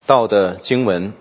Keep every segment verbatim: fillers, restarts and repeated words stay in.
到的经文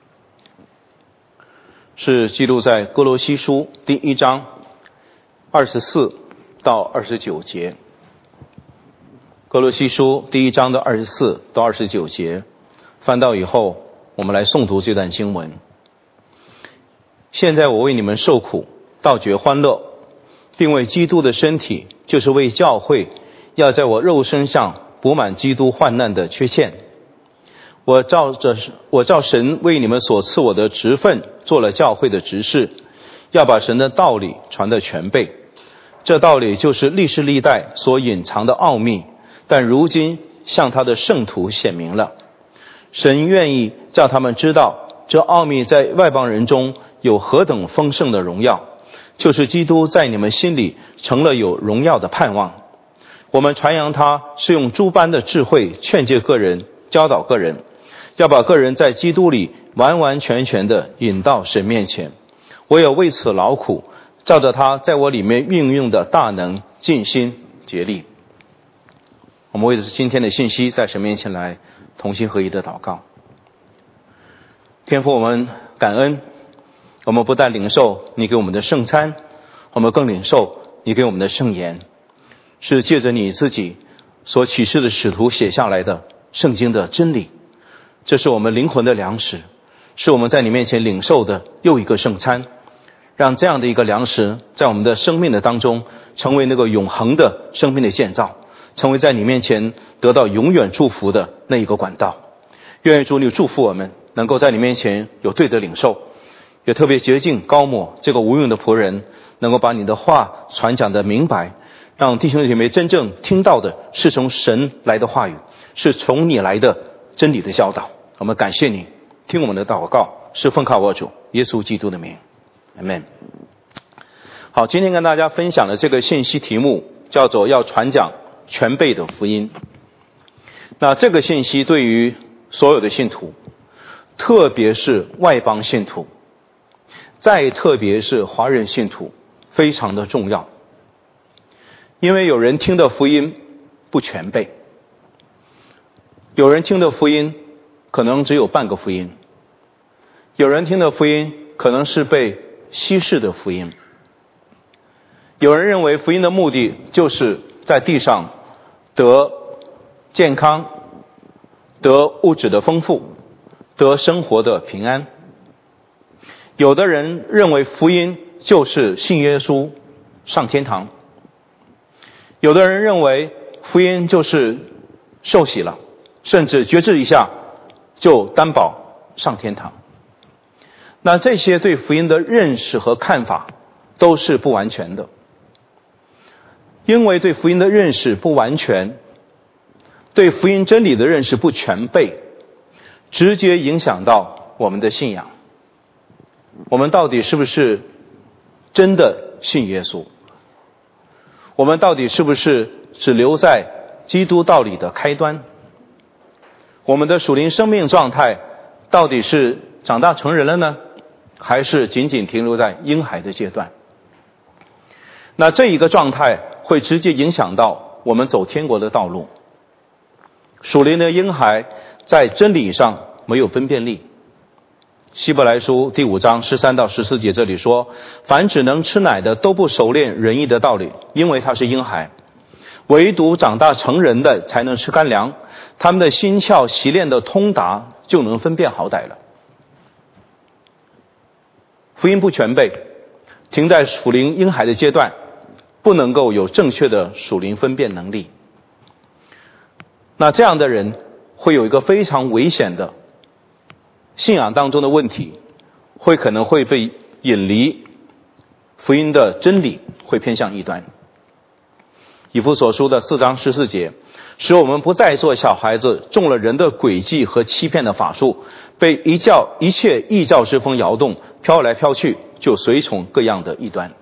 是记录在哥罗西书第一章二十四到二十九节。哥罗西书第一章的二十四到二十九节，翻到以后，我们来诵读这段经文。现在我为你们受苦，倒觉欢乐，并为基督的身体，就是为教会，要在我肉身上补满基督患难的缺欠。我照着我照神为你们所赐我的职分，做了教会的执事，要把神的道理传得全备。这道理就是历世历代所隐藏的奥秘，但如今向他的圣徒显明了。神愿意叫他们知道，这奥秘在外邦人中有何等丰盛的荣耀，就是基督在你们心里成了有荣耀的盼望。我们传扬他是用诸般的智慧劝诫个人，教导个人，要把个人在基督里完完全全的引到神面前。我有为此劳苦，照着他在我里面运用的大能，尽心竭力。我们为着今天的信息，在神面前来同心合一的祷告。天父，我们感恩，我们不但领受你给我们的圣餐，我们更领受你给我们的圣言，是借着你自己所启示的使徒写下来的圣经的真理。这是我们灵魂的粮食，是我们在你面前领受的又一个圣餐，让这样的一个粮食在我们的生命的当中成为那个永恒的生命的建造，成为在你面前得到永远祝福的那一个管道。愿主你祝福我们能够在你面前有对的领受，也特别洁净高抹这个无用的仆人，能够把你的话传讲的明白，让弟兄姐妹真正听到的是从神来的话语，是从你来的真理的教导。我们感谢你，听我们的祷告是奉靠我主耶稣基督的名，阿们。好，今天跟大家分享的这个信息题目叫做要传讲全备的福音。那这个信息对于所有的信徒，特别是外邦信徒，再特别是华人信徒，非常的重要。因为有人听的福音不全备，有人听的福音可能只有半个福音，有人听的福音可能是被稀释的福音。有人认为福音的目的就是在地上得健康，得物质的丰富，得生活的平安。有的人认为福音就是信耶稣上天堂，有的人认为福音就是受洗了，甚至决志一下就担保上天堂。那这些对福音的认识和看法都是不完全的，因为对福音的认识不完全，对福音真理的认识不全备，直接影响到我们的信仰。我们到底是不是真的信耶稣？我们到底是不是只留在基督道理的开端？我们的属灵生命状态到底是长大成人了呢，还是仅仅停留在婴孩的阶段？那这一个状态会直接影响到我们走天国的道路。属灵的婴孩在真理上没有分辨力。希伯来书第五章十三到十四节这里说，凡只能吃奶的都不熟练仁义的道理，因为他是婴孩。唯独长大成人的才能吃干粮，他们的心窍习练的通达，就能分辨好歹了。福音不全备，停在属灵婴孩的阶段，不能够有正确的属灵分辨能力。那这样的人会有一个非常危险的信仰当中的问题，会可能会被引离福音的真理，会偏向异端。以弗所书的四章十四节，使我们不再做小孩子，中了人的诡计和欺骗的法术，被一教一切异教之风摇动，飘来飘去，就随从各样的异端。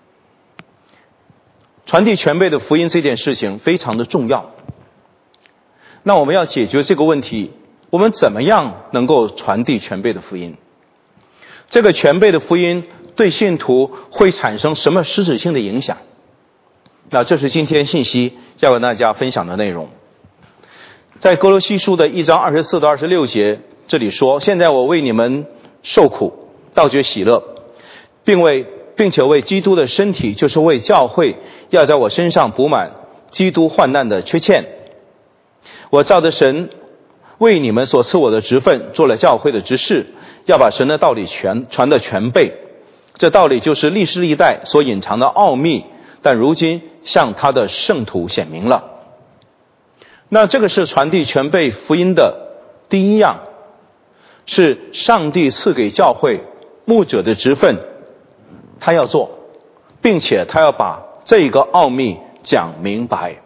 传递全备的福音这件事情非常的重要。那我们要解决这个问题，我们怎么样能够传递全备的福音？这个全备的福音对信徒会产生什么实质性的影响？那这是今天信息要跟大家分享的内容。在哥罗西书的一章二十四到二十六节这里说，现在我为你们受苦，倒觉喜乐，并为并且为基督的身体，就是为教会，要在我身上补满基督患难的缺欠。我照着神为你们所赐我的职分，做了教会的执事，要把神的道理全传得全备。这道理就是历世历代所隐藏的奥秘，但如今向他的圣徒显明了。那这个是传递全备福音的第一样，是上帝赐给教会牧者的职分，他要做，并且他要把这个奥秘讲明白。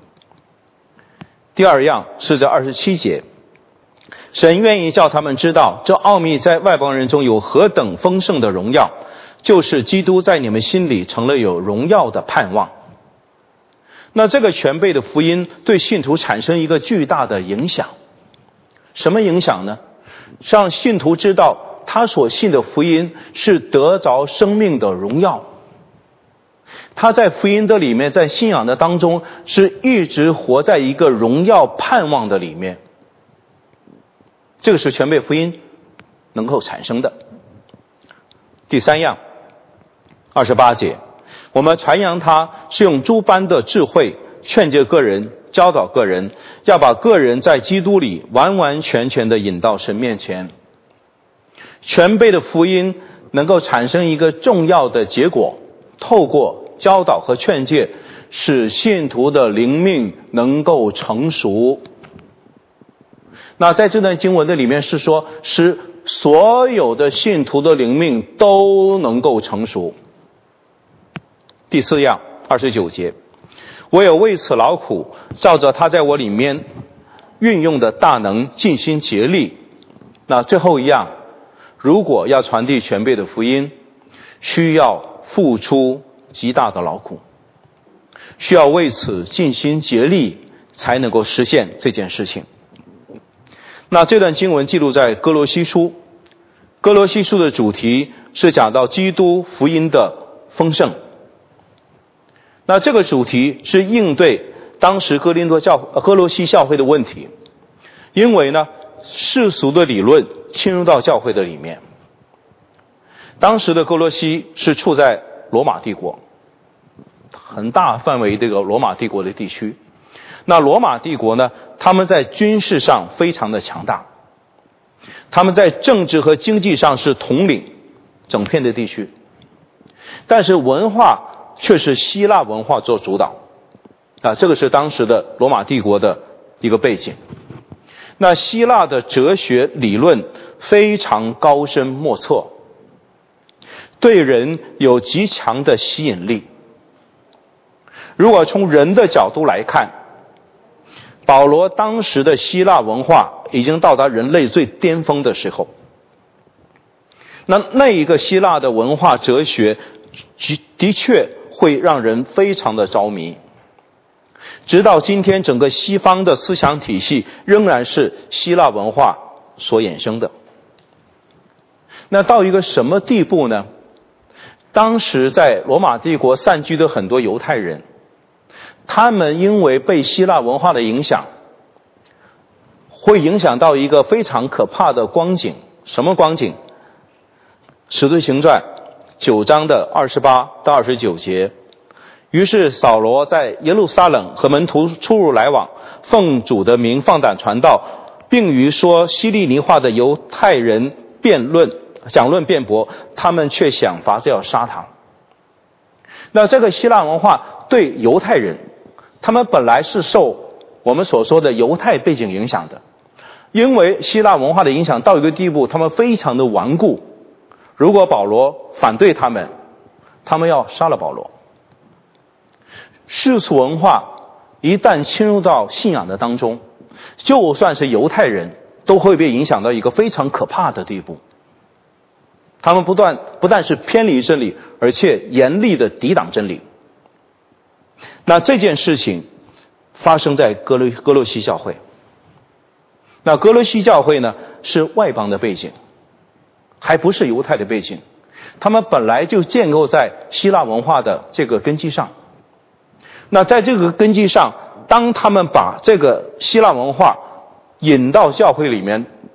第二样是在二十七节，神愿意叫他们知道这奥秘在外邦人中有何等丰盛的荣耀，就是基督在你们心里成了有荣耀的盼望。那这个全备的福音对信徒产生一个巨大的影响。什么影响呢？让信徒知道他所信的福音是得着生命的荣耀，他在福音的里面，在信仰的当中是一直活在一个荣耀盼望的里面。这个是全备福音能够产生的。第三样，二十八节，我们传扬他是用诸般的智慧劝诫个人，教导个人，要把个人在基督里完完全全的引到神面前。全备的福音能够产生一个重要的结果，透过教导和劝诫，使信徒的灵命能够成熟。那在这段经文的里面是说，使所有的信徒的灵命都能够成熟。第四样，二十九节，我有为此劳苦，照着他在我里面运用的大能尽心竭力。那最后一样，如果要传递全备的福音，需要付出极大的劳苦，需要为此尽心竭力，才能够实现这件事情。那这段经文记录在哥罗西书，哥罗西书的主题是讲到基督福音的丰盛。那这个主题是应对当时哥林多教哥罗西教会的问题，因为呢世俗的理论侵入到教会的里面。当时的哥罗西是处在罗马帝国，很大范围这个罗马帝国的地区。那罗马帝国呢，他们在军事上非常的强大，他们在政治和经济上是统领整片的地区，但是文化却是希腊文化做主导啊，这个是当时的罗马帝国的一个背景。那希腊的哲学理论非常高深莫测，对人有极强的吸引力。如果从人的角度来看，保罗当时的希腊文化已经到达人类最巅峰的时候。那那一个希腊的文化哲学的确会让人非常的着迷，直到今天整个西方的思想体系仍然是希腊文化所衍生的。那到一个什么地步呢？当时在罗马帝国散居的很多犹太人，他们因为被希腊文化的影响，会影响到一个非常可怕的光景。什么光景？使徒行传九章的二十八到二十九节，于是扫罗在耶路撒冷和门徒出入来往，奉主的名放胆传道，并与说希利尼话的犹太人辩论讲论辩驳，他们却想法子要杀他。那这个希腊文化对犹太人，他们本来是受我们所说的犹太背景影响的，因为希腊文化的影响到一个地步，他们非常的顽固。如果保罗反对他们，他们要杀了保罗。世俗文化一旦侵入到信仰的当中，就算是犹太人都会被影响到一个非常可怕的地步。他们不断不但是偏离真理，而且严厉的抵挡真理。那这件事情发生在哥罗哥罗西教会。那哥罗西教会呢，是外邦的背景，还不是犹太的背景，他们本来就建构在希腊文化的这个根基上。那在这个根基上，当他们把这个希腊文化引到教会里面，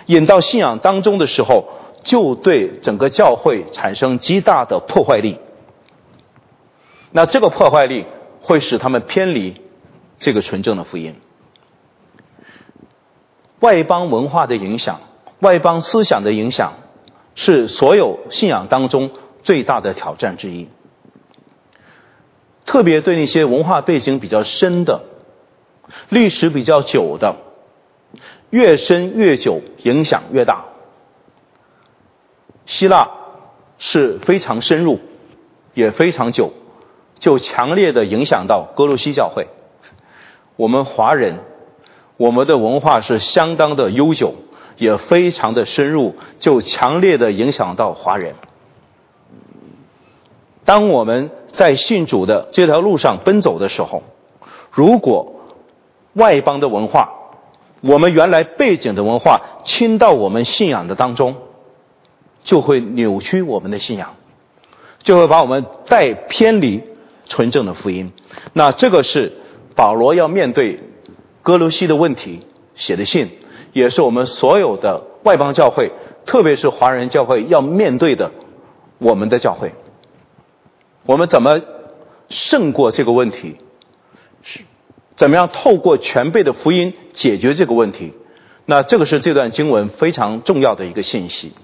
引到信仰当中的时候，就对整个教会产生极大的破坏力。那这个破坏力会使他们偏离这个纯正的福音。外邦文化的影响，外邦思想的影响，是所有信仰当中最大的挑战之一。特别对那些文化背景比较深的、历史比较久的，越深越久，影响越大。希腊是非常深入，也非常久，就强烈的影响到哥罗西教会。我们华人，我们的文化是相当的悠久，也非常的深入，就强烈的影响到华人。当我们在信主的这条路上奔走的时候，如果外邦的文化，我们原来背景的文化侵到我们信仰的当中，就会扭曲我们的信仰，就会把我们带偏离纯正的福音。那这个是保罗要面对哥罗西的问题写的信，也是我们所有的外邦教会，特别是华人教会要面对的我们的教会。我们怎么胜过这个问题？怎么样透过全备的福音解决这个问题？那这个是这段经文非常重要的一个信息。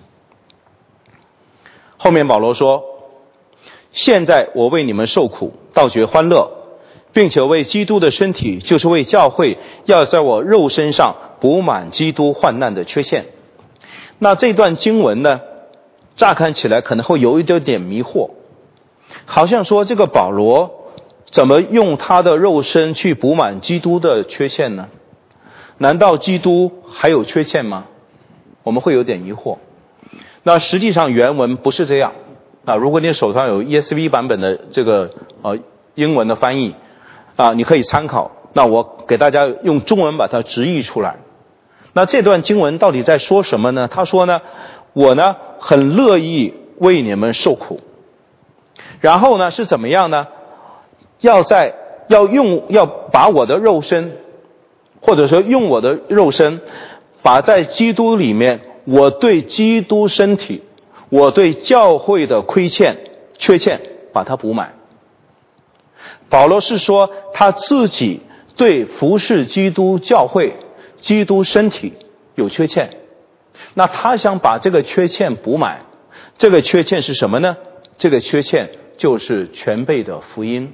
后面保罗说，现在我为你们受苦，倒觉欢乐，并且为基督的身体，就是为教会，要在我肉身上补满基督患难的缺陷。那这段经文呢，乍看起来可能会有一点点迷惑，好像说这个保罗怎么用他的肉身去补满基督的缺陷呢？难道基督还有缺陷吗？我们会有点疑惑。那实际上原文不是这样。啊，如果你手上有 E S V 版本的这个呃英文的翻译啊，你可以参考。那我给大家用中文把它直译出来。那这段经文到底在说什么呢？他说呢，我呢很乐意为你们受苦。然后呢是怎么样呢？要在要用要把我的肉身，或者说用我的肉身，把在基督里面我对基督身体，我对教会的亏欠缺欠把它补满。保罗是说他自己对服侍基督教会、基督身体有缺欠，那他想把这个缺欠补满。这个缺欠是什么呢？这个缺欠就是全备的福音。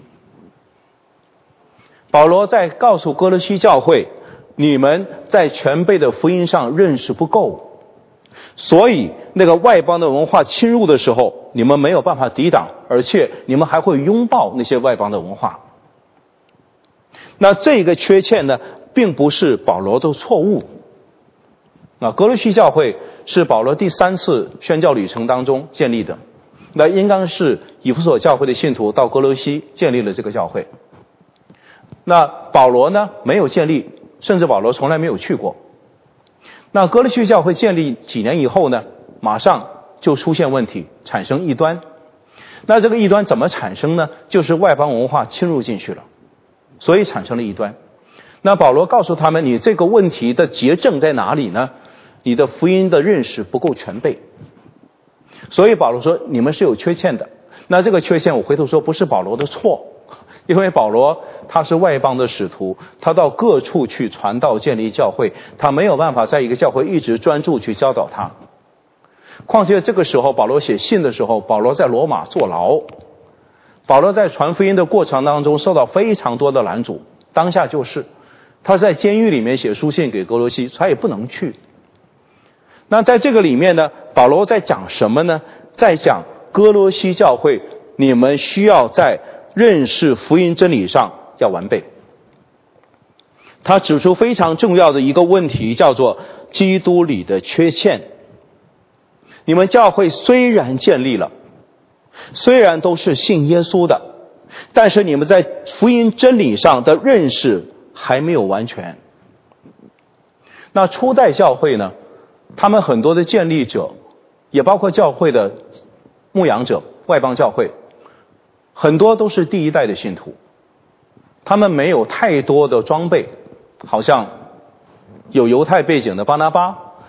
保罗在告诉哥罗西教会，你们在全备的福音上认识不够，所以那个外邦的文化侵入的时候，你们没有办法抵挡，而且你们还会拥抱那些外邦的文化。那这个缺欠呢，并不是保罗的错误。那哥罗西教会是保罗第三次宣教旅程当中建立的，那应当是以弗所教会的信徒到哥罗西建立了这个教会。那保罗呢没有建立，甚至保罗从来没有去过。那哥罗西教会建立几年以后呢，马上就出现问题，产生异端。那这个异端怎么产生呢？就是外邦文化侵入进去了，所以产生了异端。那保罗告诉他们，你这个问题的结症在哪里呢？你的福音的认识不够全备。所以保罗说你们是有缺陷的。那这个缺陷我回头说不是保罗的错，因为保罗他是外邦的使徒，他到各处去传道建立教会，他没有办法在一个教会一直专注去教导他。况且这个时候保罗写信的时候，保罗在罗马坐牢，保罗在传福音的过程当中受到非常多的拦阻，当下就是他在监狱里面写书信给哥罗西，他也不能去。那在这个里面呢，保罗在讲什么呢？在讲哥罗西教会，你们需要在认识福音真理上要完备。他指出非常重要的一个问题，叫做基督里的缺陷。你们教会虽然建立了，虽然都是信耶稣的，但是你们在福音真理上的认识还没有完全。那初代教会呢，他们很多的建立者，也包括教会的牧养者，外邦教会，很多都是第一代的信徒，他们没有太多的装备，好像有犹太背景的巴拿巴，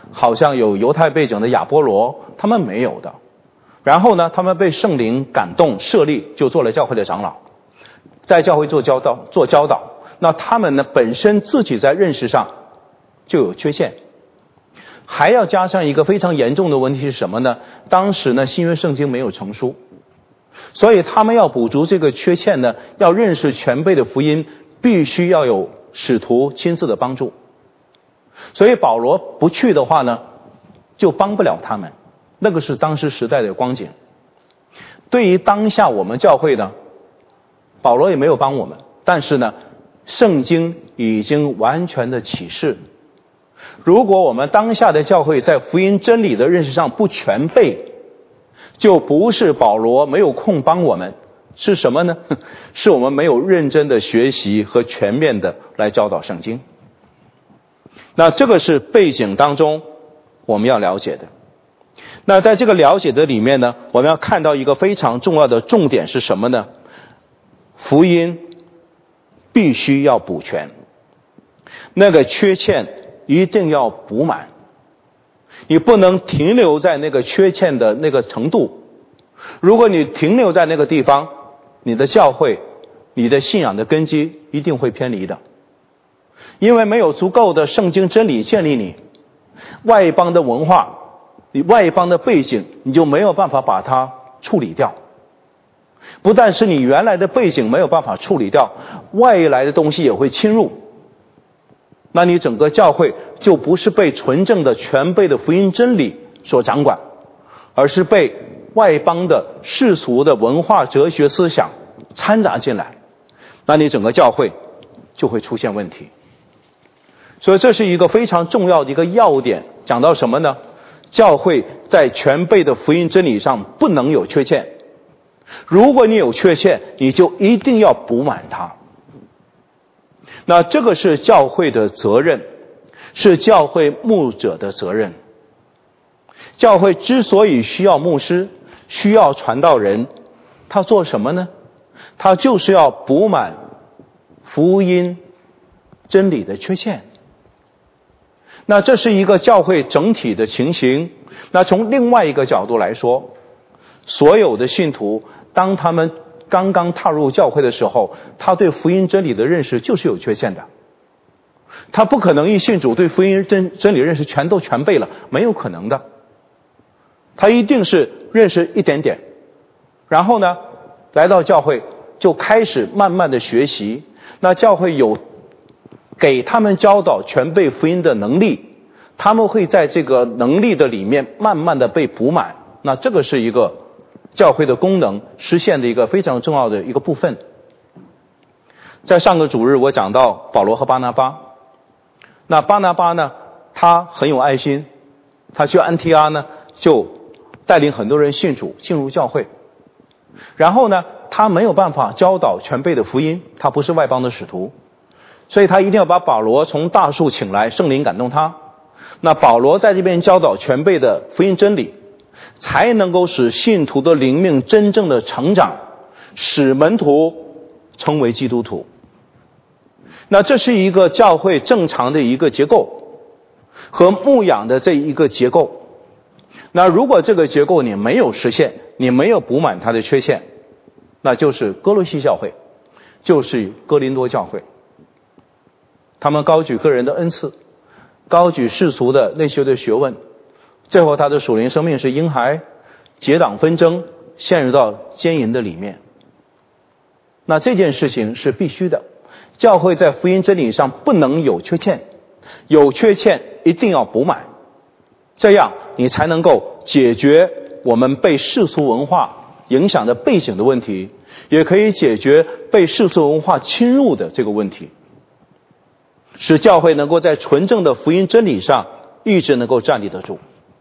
好像有犹太背景的亚波罗，他们没有的。然后呢，他们被圣灵感动设立，就做了教会的长老，在教会做教导做教导。那他们呢本身自己在认识上就有缺陷，还要加上一个非常严重的问题是什么呢？当时呢新约圣经没有成书，所以他们要补足这个缺陷呢，要认识全备的福音，必须要有使徒亲自的帮助。所以保罗不去的话呢，就帮不了他们。那个是当时时代的光景。对于当下我们教会呢，保罗也没有帮我们，但是呢圣经已经完全的启示，如果我们当下的教会在福音真理的认识上不全备，就不是保罗没有空帮我们，是什么呢？是我们没有认真的学习和全面的来教导圣经。那这个是背景当中我们要了解的。那在这个了解的里面呢，我们要看到一个非常重要的重点是什么呢？福音必须要补全，那个缺陷一定要补满，你不能停留在那个缺陷的那个程度。如果你停留在那个地方，你的教会，你的信仰的根基一定会偏离的，因为没有足够的圣经真理建立你，外邦的文化，你外邦的背景，你就没有办法把它处理掉。不但是你原来的背景没有办法处理掉，外来的东西也会侵入，那你整个教会就不是被纯正的全备的福音真理所掌管，而是被外邦的世俗的文化哲学思想掺杂进来，那你整个教会就会出现问题。所以这是一个非常重要的一个要点，讲到什么呢？教会在全备的福音真理上不能有缺陷，如果你有缺陷，你就一定要补满它。那这个是教会的责任，是教会牧者的责任。教会之所以需要牧师，需要传道人，他做什么呢？他就是要补满福音真理的缺陷。那这是一个教会整体的情形。那从另外一个角度来说，所有的信徒当他们刚刚踏入教会的时候，他对福音真理的认识就是有缺陷的，他不可能一信主对福音真真理认识全都全备了，没有可能的。他一定是认识一点点，然后呢来到教会就开始慢慢的学习，那教会有给他们教导全备福音的能力，他们会在这个能力的里面慢慢的被补满，那这个是一个教会的功能实现的一个非常重要的一个部分。在上个主日我讲到保罗和巴拿巴，那巴拿巴呢他很有爱心，他去安提阿呢就带领很多人信主进入教会，然后呢他没有办法教导全备的福音，他不是外邦的使徒，所以他一定要把保罗从大树请来，圣灵感动他，那保罗在这边教导全备的福音真理，才能够使信徒的灵命真正的成长，使门徒成为基督徒。那这是一个教会正常的一个结构和牧养的这一个结构。那如果这个结构你没有实现，你没有补满它的缺陷，那就是哥罗西教会，就是哥林多教会。他们高举个人的恩赐，高举世俗的内修的学问，最后他的属灵生命是婴孩，结党纷争，陷入到奸淫的里面。那这件事情是必须的，教会在福音真理上不能有缺陷，有缺陷一定要补满，这样你才能够解决我们被世俗文化影响的背景的问题，也可以解决被世俗文化侵入的这个问题，使教会能够在纯正的福音真理上一直能够站立得住。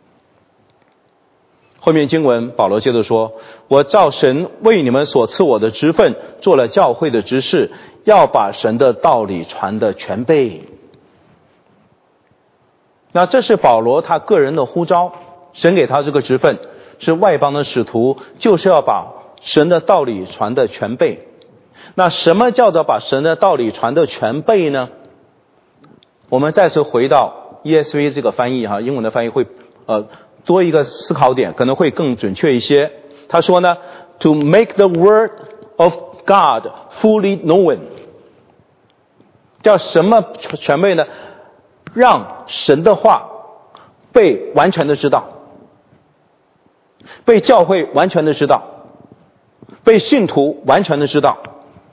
后面经文保罗接着说，我照神为你们所赐我的职分做了教会的执事，要把神的道理传得全备。那这是保罗他个人的呼召，神给他这个职分是外邦的使徒，就是要把神的道理传得全备。那什么叫做把神的道理传得全备呢？我们再次回到 E S V 这个翻译哈，英文的翻译会呃多一个思考点，可能会更准确一些。他说呢 ，to make the word of God fully known， 叫什么全备呢？让神的话被完全的知道，被教会完全的知道，被信徒完全的知道。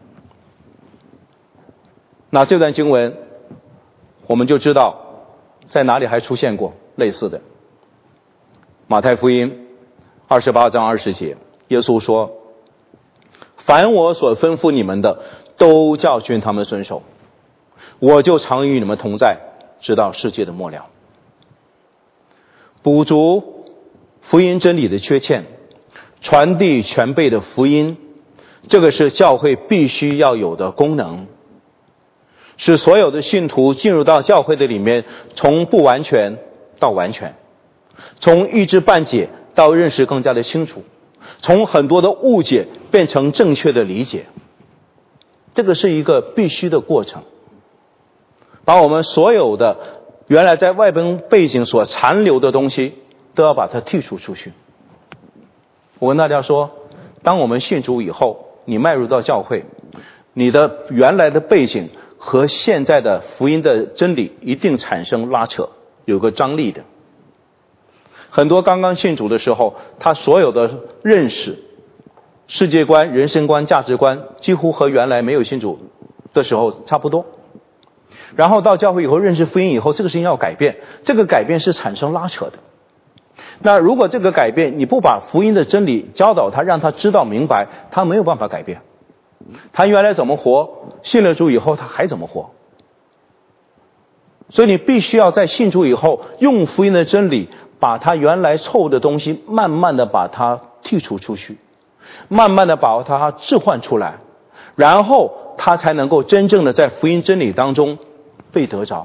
那这段经文我们就知道在哪里还出现过类似的。马太福音二十八章二十节，耶稣说，凡我所吩咐你们的，都教训他们遵守，我就常与你们同在，直到世界的末了。补足福音真理的缺欠，传递全备的福音，这个是教会必须要有的功能，使所有的信徒进入到教会的里面，从不完全到完全，从一知半解到认识更加的清楚，从很多的误解变成正确的理解，这个是一个必须的过程。把我们所有的原来在外边背景所残留的东西都要把它剔除出去。我跟大家说，当我们信主以后，你迈入到教会，你的原来的背景和现在的福音的真理一定产生拉扯，有个张力的。很多刚刚信主的时候，他所有的认识、世界观、人生观、价值观几乎和原来没有信主的时候差不多。然后到教会以后认识福音以后，这个事情要改变，这个改变是产生拉扯的。那如果这个改变你不把福音的真理教导他，让他知道明白，他没有办法改变。他原来怎么活，信了主以后他还怎么活。所以你必须要在信主以后，用福音的真理把他原来错误的东西慢慢的把它剔除出去，慢慢的把它置换出来，然后他才能够真正的在福音真理当中被得着。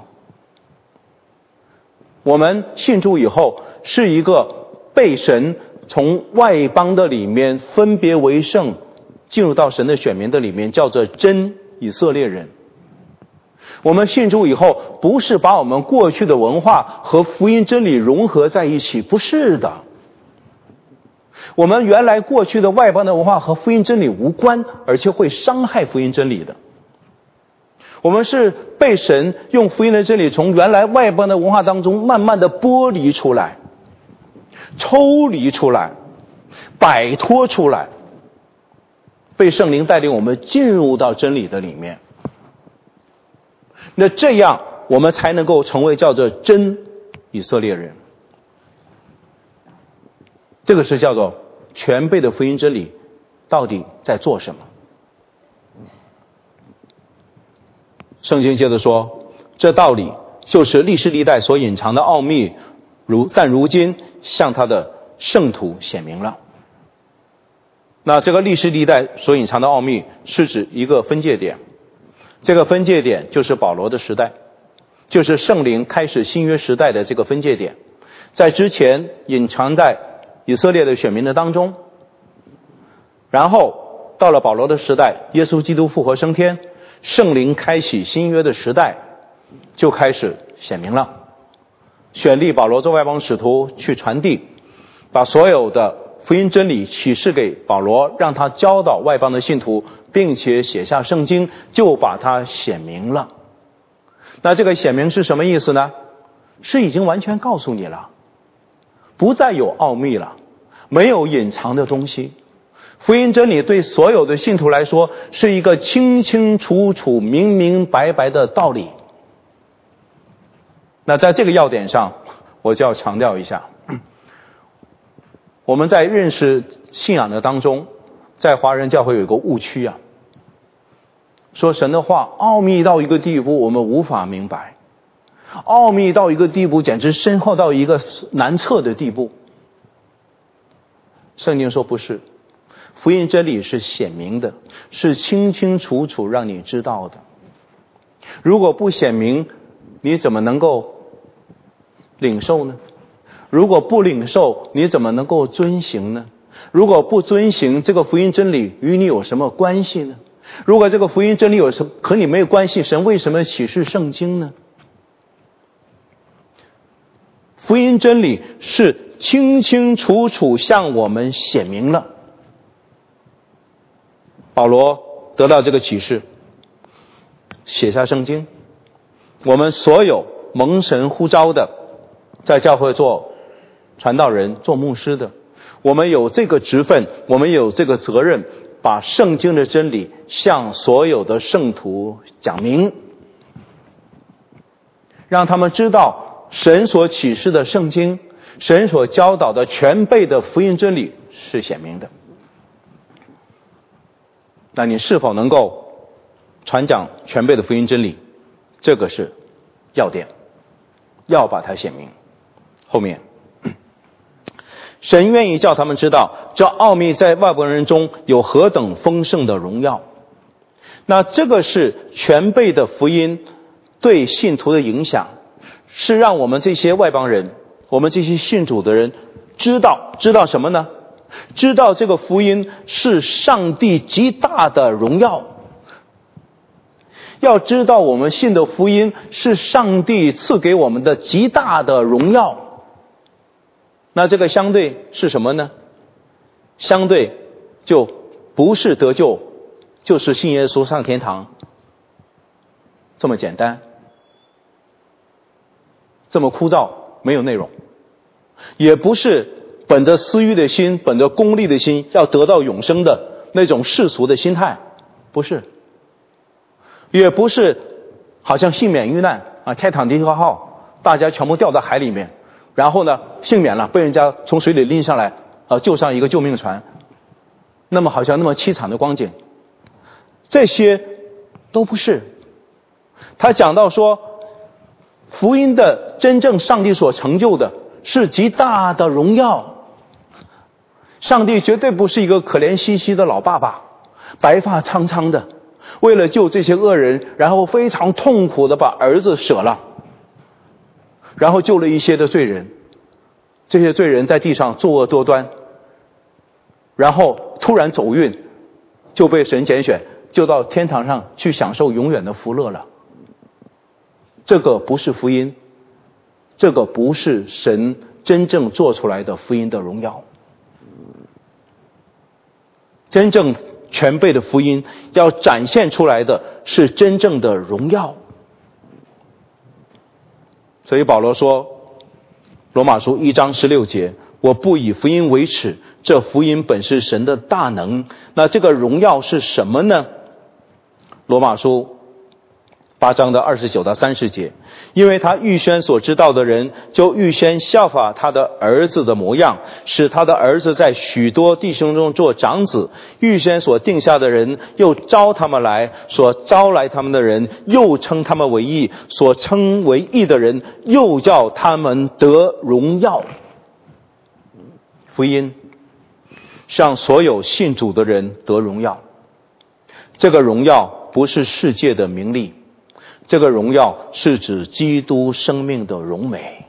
我们信主以后是一个被神从外邦的里面分别为圣，进入到神的选民的里面，叫做真以色列人。我们信主以后不是把我们过去的文化和福音真理融合在一起，不是的。我们原来过去的外邦的文化和福音真理无关，而且会伤害福音真理的。我们是被神用福音的真理从原来外邦的文化当中慢慢的剥离出来，抽离出来，摆脱出来，被圣灵带领我们进入到真理的里面。那这样我们才能够成为叫做真以色列人。这个是叫做全备的福音真理到底在做什么。圣经接着说，这道理就是历世历代所隐藏的奥秘，如但如今向他的圣徒显明了。那这个历世历代所隐藏的奥秘是指一个分界点，这个分界点就是保罗的时代，就是圣灵开始新约时代的这个分界点。在之前隐藏在以色列的选民的当中，然后到了保罗的时代，耶稣基督复活升天，圣灵开启新约的时代，就开始显明了，选立保罗做外邦使徒去传递，把所有的福音真理启示给保罗，让他教导外邦的信徒，并且写下圣经，就把它显明了。那这个显明是什么意思呢？是已经完全告诉你了，不再有奥秘了，没有隐藏的东西。福音真理对所有的信徒来说是一个清清楚楚明明白白的道理。那在这个要点上我就要强调一下，我们在认识信仰的当中，在华人教会有一个误区啊，说神的话奥秘到一个地步我们无法明白，奥秘到一个地步简直深厚到一个难测的地步。圣经说不是，福音真理是显明的，是清清楚楚让你知道的。如果不显明，你怎么能够领受呢？如果不领受，你怎么能够遵行呢？如果不遵行，这个福音真理与你有什么关系呢？如果这个福音真理有什么和你没有关系，神为什么启示圣经呢？ 福音真理是清清楚楚向我们显明了。保罗得到这个启示，写下圣经。我们所有蒙神呼召的，在教会做传道人、做牧师的，我们有这个职分，我们有这个责任，把圣经的真理向所有的圣徒讲明，让他们知道神所启示的圣经，神所教导的全备的福音真理是显明的。那你是否能够传讲全备的福音真理？这个是要点，要把它显明。后面神愿意叫他们知道这奥秘在外邦人中有何等丰盛的荣耀。那这个是全备的福音对信徒的影响，是让我们这些外邦人，我们这些信主的人知道，知道什么呢？知道这个福音是上帝极大的荣耀。要知道我们信的福音是上帝赐给我们的极大的荣耀。那这个相对是什么呢？相对就不是得救，就是信耶稣上天堂，这么简单，这么枯燥，没有内容。也不是本着私欲的心，本着功利的心要得到永生的那种世俗的心态，不是。也不是好像幸免遇难啊，泰坦尼克号大家全部掉到海里面，然后呢幸免了，被人家从水里拎上来啊，救上一个救命船，那么好像那么凄惨的光景，这些都不是。他讲到说，福音的真正上帝所成就的是极大的荣耀。上帝绝对不是一个可怜兮兮的老爸爸，白发苍苍的，为了救这些恶人，然后非常痛苦的把儿子舍了，然后救了一些的罪人。这些罪人在地上作恶多端，然后突然走运，就被神拣选，就到天堂上去享受永远的福乐了。这个不是福音，这个不是神真正做出来的福音的荣耀。真正全备的福音要展现出来的是真正的荣耀。所以保罗说，罗马书一章十六节，我不以福音为耻，这福音本是神的大能。那这个荣耀是什么呢？罗马书八章的二十九到三十节，因为他预先所知道的人，就预先效法他的儿子的模样，使他的儿子在许多弟兄中做长子。预先所定下的人，又招他们来；所招来他们的人，又称他们为义；所称为义的人，又叫他们得荣耀。福音让所有信主的人得荣耀。这个荣耀不是世界的名利，这个荣耀是指基督生命的荣美。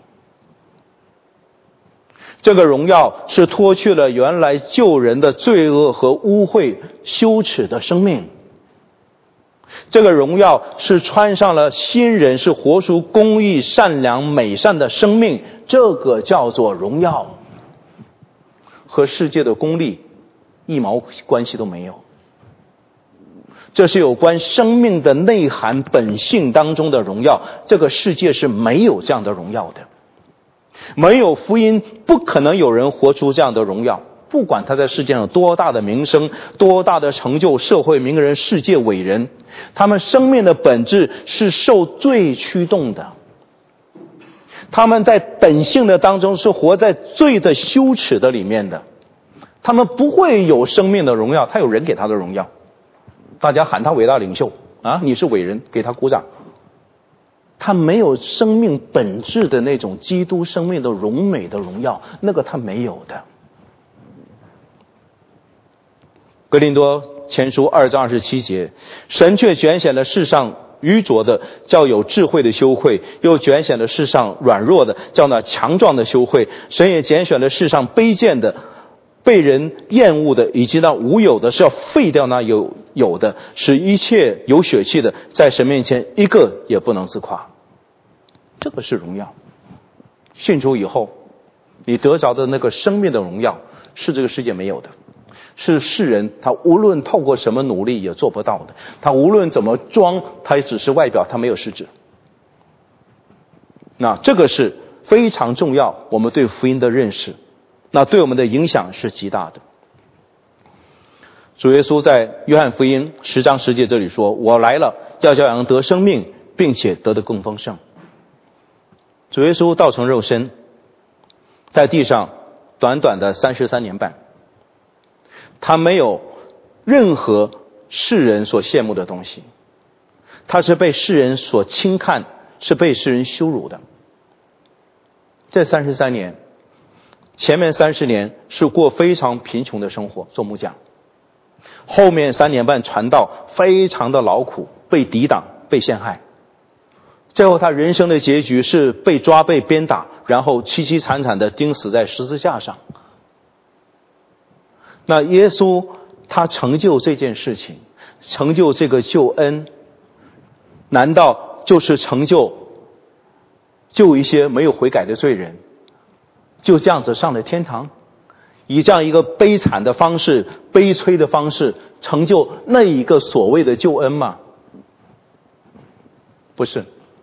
这个荣耀是脱去了原来旧人的罪恶和污秽羞耻的生命。这个荣耀是穿上了新人，是活出公义、善良、美善的生命。这个叫做荣耀，和世界的功利一毛关系都没有。这是有关生命的内涵本性当中的荣耀，这个世界是没有这样的荣耀的。没有福音，不可能有人活出这样的荣耀。不管他在世界上有多大的名声，多大的成就，社会名人、世界伟人，他们生命的本质是受罪驱动的。他们在本性的当中是活在罪的羞耻的里面的，他们不会有生命的荣耀，他有人给他的荣耀。大家喊他伟大领袖啊，你是伟人，给他鼓掌。他没有生命本质的那种基督生命的荣美的荣耀，那个他没有的。哥林多前书二章二十七节，神却拣选了世上愚拙的，叫有智慧的羞愧；又拣选了世上软弱的，叫那强壮的羞愧。神也拣选了世上卑贱的，被人厌恶的，以及那无有的，是要废掉那有有的，使一切有血气的在神面前一个也不能自夸。这个是荣耀， 信主以后，你得着的那个生命的荣耀是这个世界没有的，是世人他无论透过什么努力也做不到的，他无论怎么装，他也只是外表，他没有实质。那这个是非常重要，我们对福音的认识，那对我们的影响是极大的。主耶稣在约翰福音十章十节这里说，我来了，要叫人得生命，并且得得更丰盛。主耶稣道成肉身，在地上短短的三十三年半，他没有任何世人所羡慕的东西，他是被世人所轻看，是被世人羞辱的。这三十三年，前面三十年是过非常贫穷的生活，做木匠，后面三年半传道，非常的劳苦，被抵挡，被陷害，最后他人生的结局是被抓，被鞭打，然后凄凄惨惨的钉死在十字架上。那耶稣他成就这件事情，成就这个救恩，难道就是成就救一些没有悔改的罪人，就这样子上了天堂，以这样一个悲惨的方式，悲催的方式成就那一个所谓的救恩吗？不是。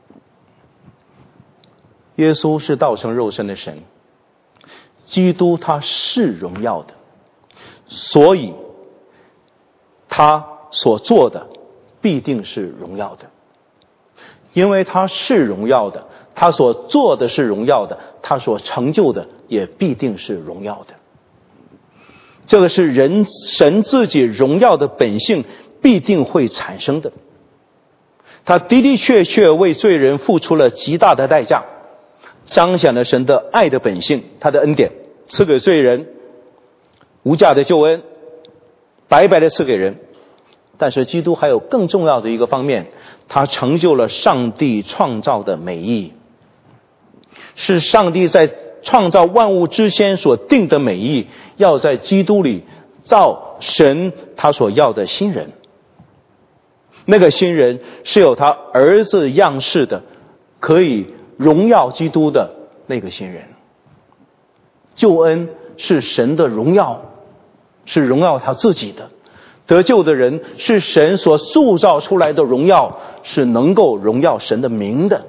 耶稣是道成肉身的神，基督他是荣耀的，所以他所做的必定是荣耀的。因为他是荣耀的，他所做的是荣耀的，他所成就的也必定是荣耀的。这个是人神自己荣耀的本性必定会产生的。他的的确确为罪人付出了极大的代价，彰显了神的爱的本性，他的恩典赐给罪人无价的救恩，白白的赐给人。但是基督还有更重要的一个方面，他成就了上帝创造的美意，是上帝在创造万物之先所定的美意，要在基督里造神他所要的新人。那个新人是有他儿子样式的，可以荣耀基督的那个新人。救恩是神的荣耀，是荣耀他自己的。得救的人是神所塑造出来的荣耀，是能够荣耀神的名的。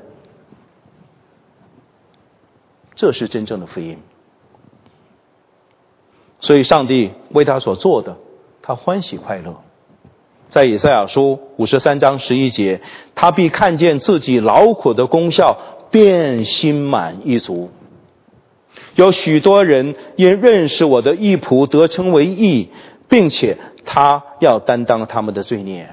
这是真正的福音。所以上帝为他所做的，他欢喜快乐。在以赛亚书五十三章十一节，他必看见自己劳苦的功效，便心满意足。有许多人因认识我的义仆得称为义，并且他要担当他们的罪孽。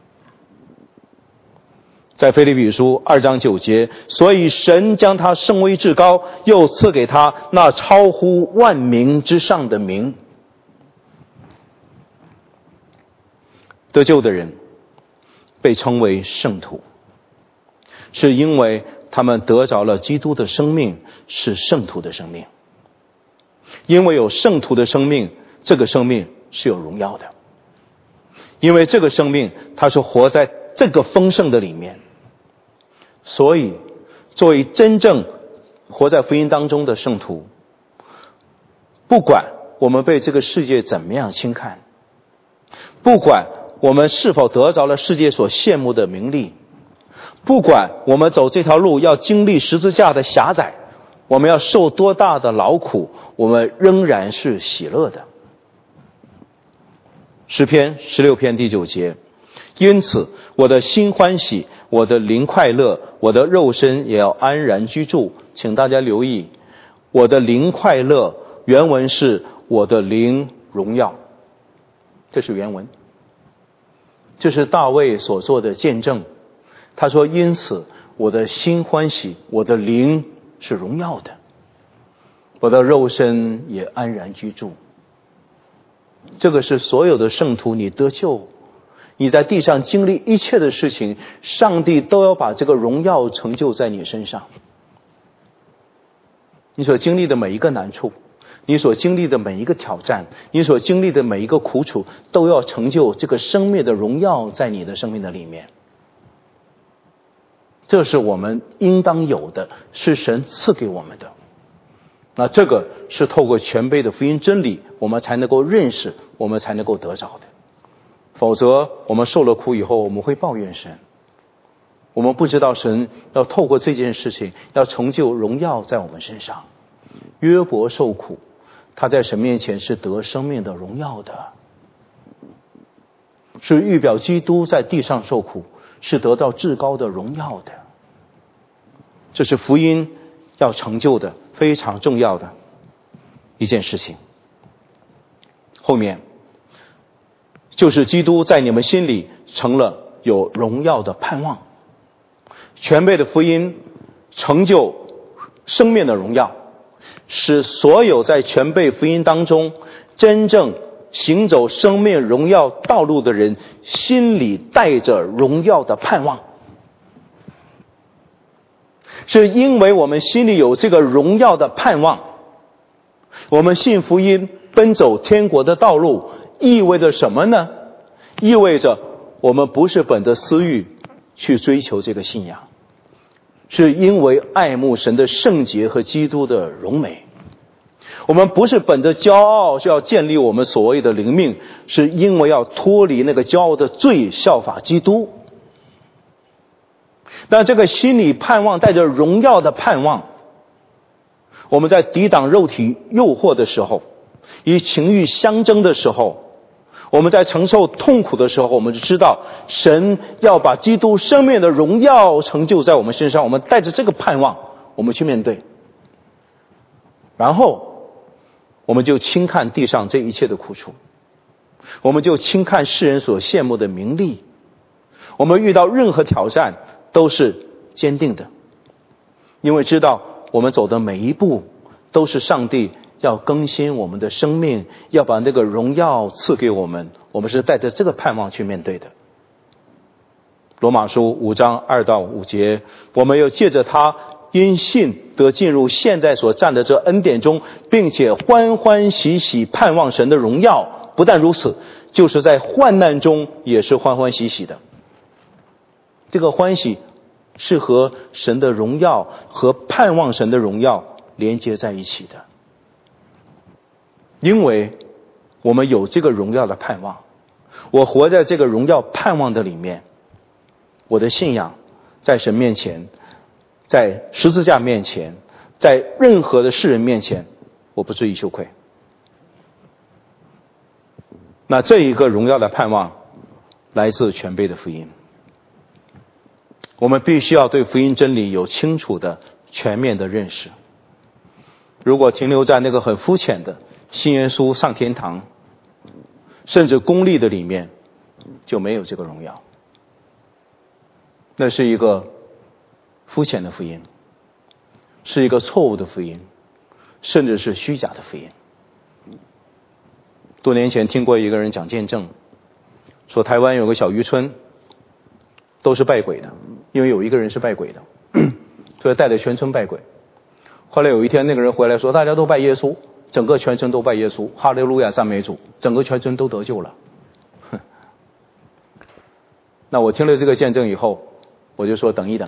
在腓立比书二章九节，所以神将他升为至高，又赐给他那超乎万名之上的名。得救的人被称为圣徒，是因为他们得着了基督的生命，是圣徒的生命。因为有圣徒的生命，这个生命是有荣耀的。因为这个生命它是活在这个丰盛的里面，所以作为真正活在福音当中的圣徒，不管我们被这个世界怎么样轻看，不管我们是否得着了世界所羡慕的名利，不管我们走这条路要经历十字架的狭窄，我们要受多大的劳苦，我们仍然是喜乐的。诗篇十六篇第九节，因此我的心欢喜，我的灵快乐，我的肉身也要安然居住。请大家留意，我的灵快乐，原文是我的灵荣耀，这是原文。这是大卫所做的见证。他说，因此我的心欢喜，我的灵是荣耀的，我的肉身也安然居住。这个是所有的圣徒，你得救，你在地上经历一切的事情，上帝都要把这个荣耀成就在你身上。你所经历的每一个难处，你所经历的每一个挑战，你所经历的每一个苦楚，都要成就这个生命的荣耀在你的生命的里面。这是我们应当有的，是神赐给我们的。 那这个是透过全备的福音真理，我们才能够认识，我们才能够得着的。否则我们受了苦以后，我们会抱怨神，我们不知道神要透过这件事情要成就荣耀在我们身上。约伯受苦，他在神面前是得生命的荣耀的，是预表基督在地上受苦，是得到至高的荣耀的。这是福音要成就的非常重要的一件事情。后面就是基督在你们心里成了有荣耀的盼望。全备的福音成就生命的荣耀，使所有在全备福音当中真正行走生命荣耀道路的人心里带着荣耀的盼望。是因为我们心里有这个荣耀的盼望，我们信福音奔走天国的道路，意味着什么呢？意味着我们不是本着私欲去追求这个信仰，是因为爱慕神的圣洁和基督的荣美。我们不是本着骄傲是要建立我们所谓的灵命，是因为要脱离那个骄傲的罪，效法基督。但这个心理盼望带着荣耀的盼望，我们在抵挡肉体诱惑的时候，与情欲相争的时候，我们在承受痛苦的时候，我们就知道神要把基督生命的荣耀成就在我们身上，我们带着这个盼望我们去面对，然后我们就轻看地上这一切的苦楚，我们就轻看世人所羡慕的名利，我们遇到任何挑战都是坚定的，因为知道我们走的每一步都是上帝要更新我们的生命，要把那个荣耀赐给我们，我们是带着这个盼望去面对的。罗马书五章二到五节，我们又借着他因信得进入现在所站的这恩典中，并且欢欢喜喜盼望神的荣耀。不但如此，就是在患难中也是欢欢喜喜的。这个欢喜是和神的荣耀和盼望神的荣耀连接在一起的，因为我们有这个荣耀的盼望，我活在这个荣耀盼望的里面，我的信仰在神面前，在十字架面前，在任何的世人面前，我不至于羞愧。那这一个荣耀的盼望来自全备的福音，我们必须要对福音真理有清楚的全面的认识。如果停留在那个很肤浅的信耶稣上天堂甚至功利的里面，就没有这个荣耀。那是一个肤浅的福音，是一个错误的福音，甚至是虚假的福音。多年前听过一个人讲见证，说台湾有个小渔村都是拜鬼的，因为有一个人是拜鬼的，所以带着全村拜鬼。后来有一天那个人回来说，大家都拜耶稣，整个全村都拜耶稣，哈利路亚赞美主，整个全村都得救了。那我听了这个见证以后，我就说等一等，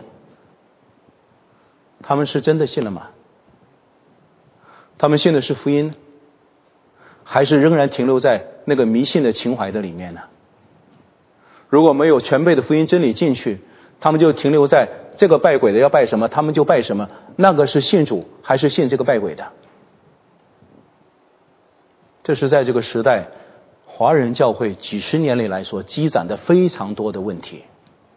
他们是真的信了吗？他们信的是福音，还是仍然停留在那个迷信的情怀的里面呢？如果没有全备的福音真理进去，他们就停留在这个拜鬼的要拜什么他们就拜什么，那个是信主还是信这个拜鬼的？这是在这个时代华人教会几十年里来说积攒的非常多的问题，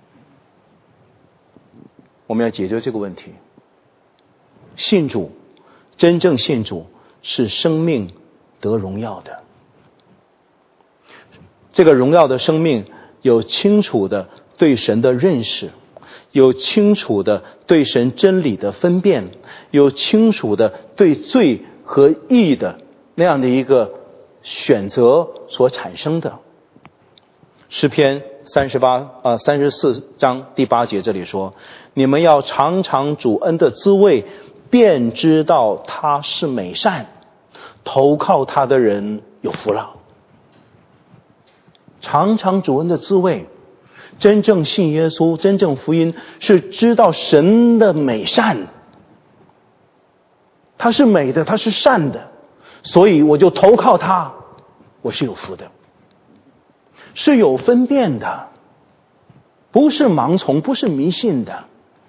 我们要解决这个问题。信主，真正信主是生命得荣耀的，这个荣耀的生命有清楚的对神的认识，有清楚的对神真理的分辨，有清楚的对罪和义的那样的一个选择所产生的。诗篇三十八啊三十四章第八节这里说，你们要尝尝主恩的滋味，便知道他是美善，投靠他的人有福了。尝尝主恩的滋味，真正信耶稣，真正福音是知道神的美善， 他是美的，他是善的，所以我就投靠他，我是有福的，是有分辨的，不是盲从，不是迷信的。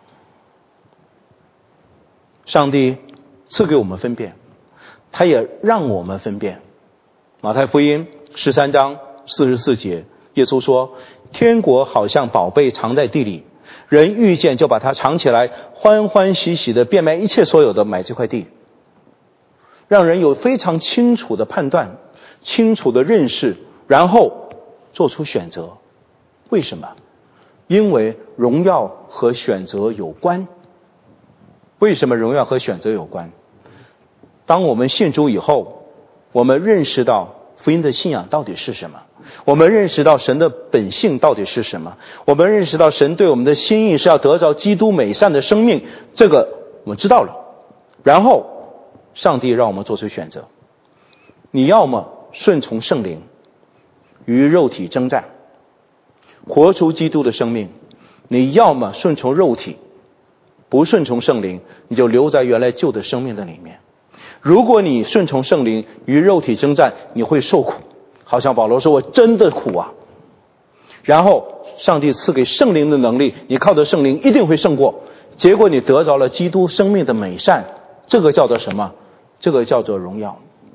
上帝赐给我们分辨，他也让我们分辨。马太福音十三章四十四节，耶稣说，天国好像宝贝藏在地里，人遇见就把它藏起来，欢欢喜喜的变卖一切所有的买这块地，让人有非常清楚的判断，清楚的认识，然后做出选择。为什么？因为荣耀和选择有关。为什么荣耀和选择有关？当我们信主以后，我们认识到福音的信仰到底是什么，我们认识到神的本性到底是什么，我们认识到神对我们的心意是要得着基督美善的生命，这个我们知道了。然后上帝让我们做出选择，你要么顺从圣灵，与肉体征战，活出基督的生命，你要么顺从肉体，不顺从圣灵，你就留在原来旧的生命的里面。如果你顺从圣灵，与肉体征战，你会受苦，好像保罗说，我真的苦啊。然后上帝赐给圣灵的能力，你靠着圣灵一定会胜过，结果你得着了基督生命的美善，这个叫做什么？这个叫做荣耀。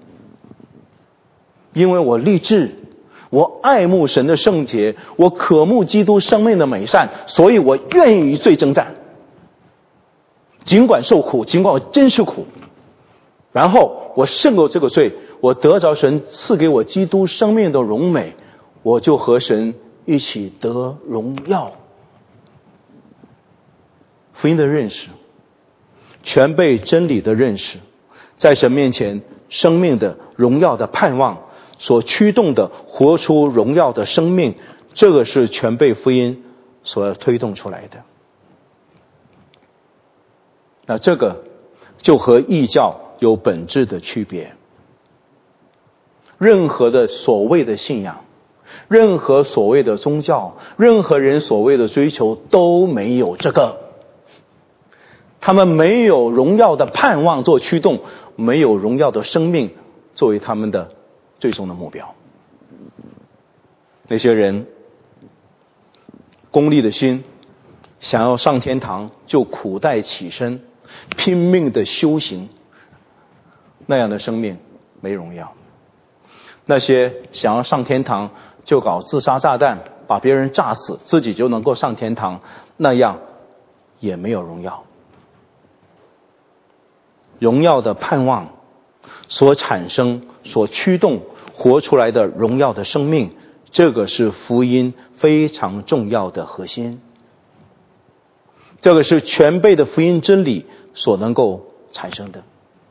因为我立志，我爱慕神的圣洁，我渴慕基督生命的美善，所以我愿意与罪征战，尽管受苦，尽管我真是苦，然后我胜过这个罪，我得着神赐给我基督生命的荣美，我就和神一起得荣耀。福音的认识，全被真理的认识，在神面前生命的荣耀的盼望所驱动的活出荣耀的生命，这个是全被福音所推动出来的。那这个就和异教有本质的区别。任何的所谓的信仰，任何所谓的宗教，任何人所谓的追求都没有这个，他们没有荣耀的盼望做驱动，没有荣耀的生命作为他们的最终的目标。那些人功利的心，想要上天堂就苦待起身，拼命的修行，那样的生命没荣耀。那些想要上天堂就搞自杀炸弹，把别人炸死，自己就能够上天堂，那样也没有荣耀。荣耀的盼望所产生、所驱动活出来的荣耀的生命，这个是福音非常重要的核心。这个是全备的福音真理所能够产生的。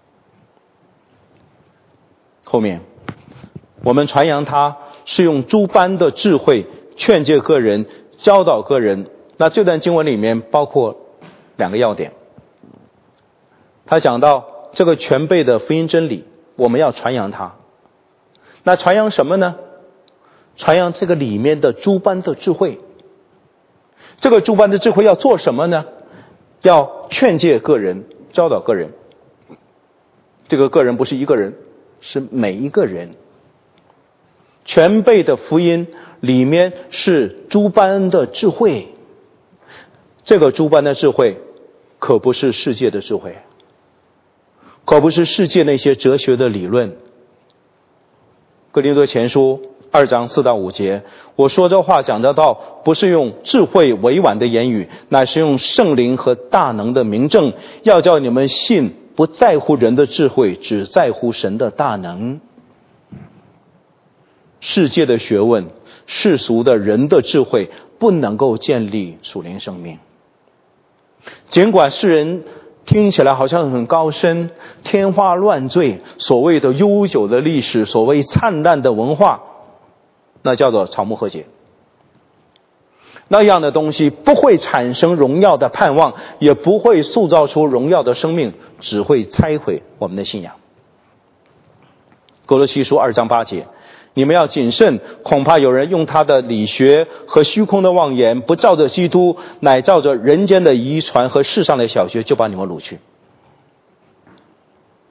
后面我们传扬它是用诸般的智慧劝诫个人，教导个人。那这段经文里面包括两个要点。他讲到这个全备的福音真理，我们要传扬它。那传扬什么呢？传扬这个里面的诸般的智慧。这个诸般的智慧要做什么呢？要劝诫个人，教导个人。这个个人不是一个人，是每一个人。全备的福音里面是诸般的智慧，这个诸般的智慧可不是世界的智慧，可不是世界那些哲学的理论。哥林多前书二章四到五节，我说这话讲得到，不是用智慧委婉的言语，乃是用圣灵和大能的明证，要叫你们信不在乎人的智慧，只在乎神的大能。世界的学问，世俗的人的智慧不能够建立属灵生命。尽管世人听起来好像很高深，天花乱坠，所谓的悠久的历史，所谓灿烂的文化，那叫做草木和解。那样的东西不会产生荣耀的盼望，也不会塑造出荣耀的生命，只会拆毁我们的信仰。哥罗西书二章八节，你们要谨慎，恐怕有人用他的理学和虚空的妄言，不照着基督，乃照着人间的遗传和世上的小学，就把你们掳去。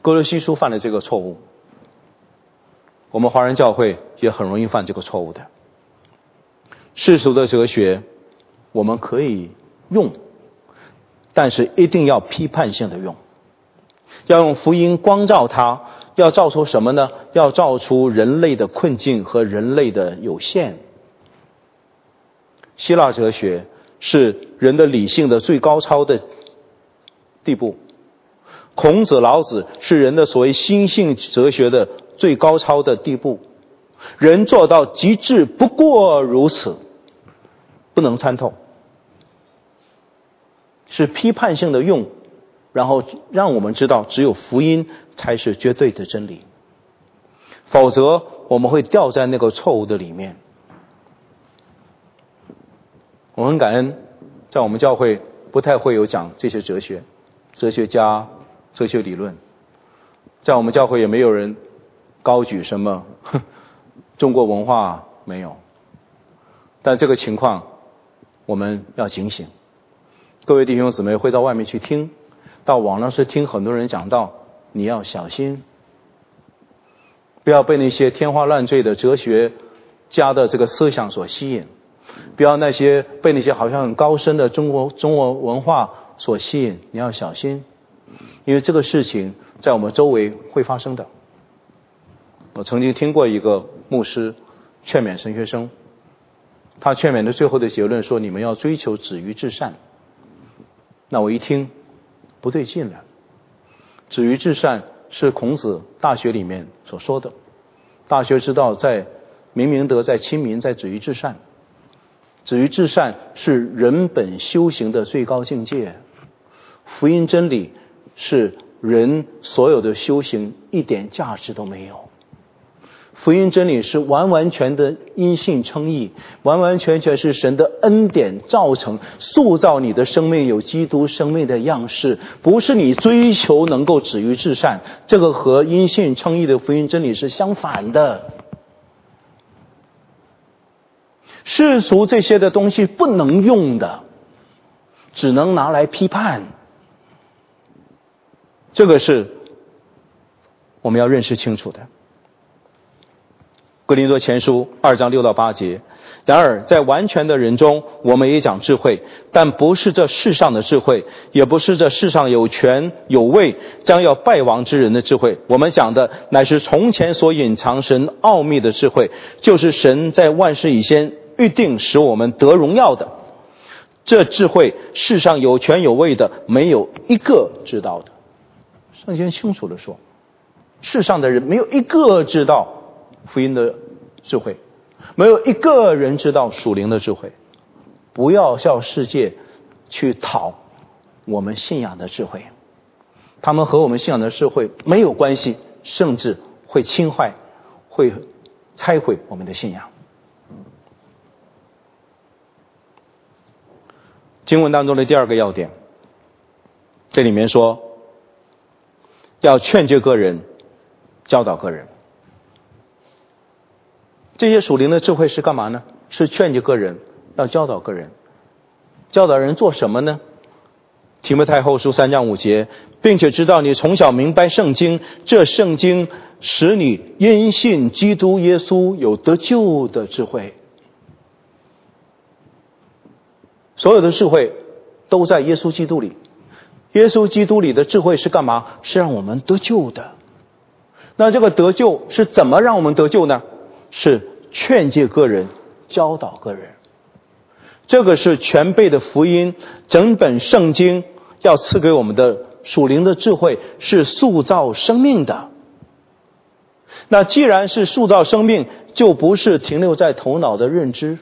哥罗西书犯了这个错误，我们华人教会也很容易犯这个错误的。世俗的哲学我们可以用，但是一定要批判性的用，要用福音光照它，要照出什么呢？要照出人类的困境和人类的有限。希腊哲学是人的理性的最高超的地步，孔子老子是人的所谓心性哲学的最高超的地步，人做到极致不过如此，不能参透，是批判性的用，然后让我们知道只有福音才是绝对的真理，否则我们会掉在那个错误的里面。我很感恩在我们教会不太会有讲这些哲学哲学家哲学理论，在我们教会也没有人高举什么中国文化，没有。但这个情况我们要警醒，各位弟兄姊妹会到外面去听，到网上是听很多人讲道，你要小心，不要被那些天花乱坠的哲学家的这个思想所吸引，不要那些被那些好像很高深的中国中国文化所吸引，你要小心，因为这个事情在我们周围会发生的。我曾经听过一个牧师劝勉神学生，他劝勉的最后的结论说，你们要追求止于至善。那我一听不对劲了，止于至善是孔子大学里面所说的，大学之道在明明德，在亲民，在止于至善。止于至善是人本修行的最高境界，福音真理是人所有的修行一点价值都没有，福音真理是完完全的因信称义，完完全全是神的恩典造成，塑造你的生命有基督生命的样式，不是你追求能够止于至善，这个和因信称义的福音真理是相反的。世俗这些的东西不能用的，只能拿来批判，这个是我们要认识清楚的。哥林多前书二章六到八节，然而在完全的人中，我们也讲智慧，但不是这世上的智慧，也不是这世上有权有位将要败亡之人的智慧，我们讲的乃是从前所隐藏神奥秘的智慧，就是神在万事以先预定使我们得荣耀的。这智慧世上有权有位的没有一个知道的。圣经清楚地说，世上的人没有一个知道福音的智慧，没有一个人知道属灵的智慧。不要向世界去讨我们信仰的智慧，他们和我们信仰的智慧没有关系，甚至会侵坏，会拆毁我们的信仰。经文当中的第二个要点，这里面说要劝诫个人，教导个人。这些属灵的智慧是干嘛呢？是劝诫个人，要教导个人。教导人做什么呢？提摩太后书三章五节，并且知道你从小明白圣经，这圣经使你因信基督耶稣有得救的智慧。所有的智慧都在耶稣基督里，耶稣基督里的智慧是干嘛？是让我们得救的。那这个得救是怎么让我们得救呢？是劝诫个人，教导个人。这个是全备的福音，整本圣经要赐给我们的属灵的智慧，是塑造生命的。那既然是塑造生命，就不是停留在头脑的认知，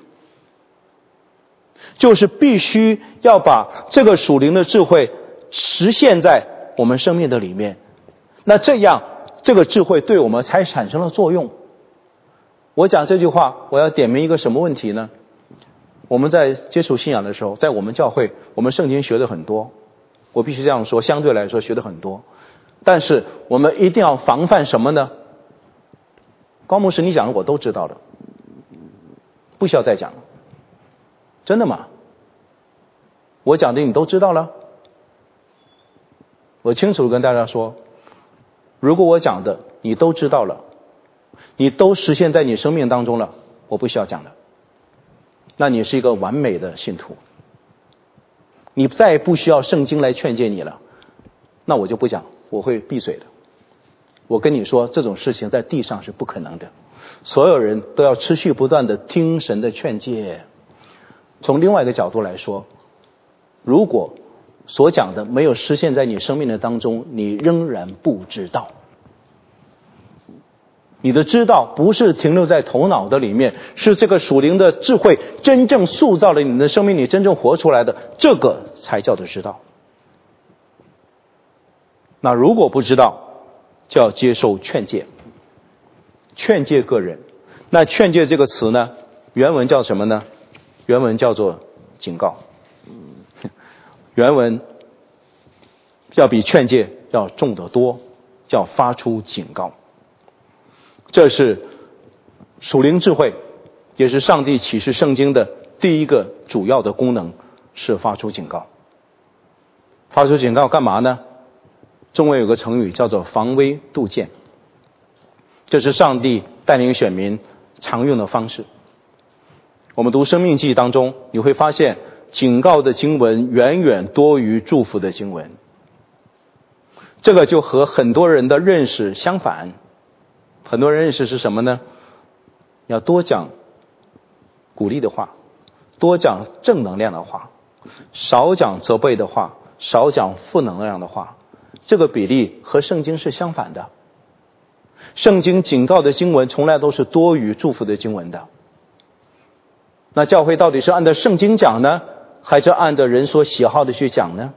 就是必须要把这个属灵的智慧实现在我们生命的里面，那这样这个智慧对我们才产生了作用。我讲这句话，我要点明一个什么问题呢？我们在接触信仰的时候，在我们教会，我们圣经学的很多，我必须这样说，相对来说学的很多，但是我们一定要防范什么呢？高牧师你讲的我都知道了，不需要再讲了。真的吗？我讲的你都知道了？我清楚地跟大家说， 如果我讲的你都知道了，你都实现在你生命当中了，我不需要讲了，那你是一个完美的信徒，你再也不需要圣经来劝诫你了，那我就不讲，我会闭嘴的。我跟你说，这种事情在地上是不可能的，所有人都要持续不断的听神的劝诫。从另外一个角度来说，如果所讲的没有实现在你生命的当中，你仍然不知道。你的知道不是停留在头脑的里面，是这个属灵的智慧真正塑造了你的生命，你真正活出来的，这个才叫做知道。那如果不知道，就要接受劝诫。劝诫个人，那劝诫这个词呢，原文叫什么呢？原文叫做警告。原文要比劝诫要重得多，叫发出警告。这是属灵智慧，也是上帝启示圣经的第一个主要的功能，是发出警告。发出警告干嘛呢？中文有个成语叫做防微杜渐，这是上帝带领选民常用的方式。我们读生命记当中，你会发现警告的经文远远多于祝福的经文，这个就和很多人的认识相反。很多人认识是什么呢？要多讲鼓励的话，多讲正能量的话，少讲责备的话，少讲负能量的话。这个比例和圣经是相反的。圣经警告的经文从来都是多于祝福的经文的。那教会到底是按照圣经讲呢，还是按照人所喜好的去讲呢？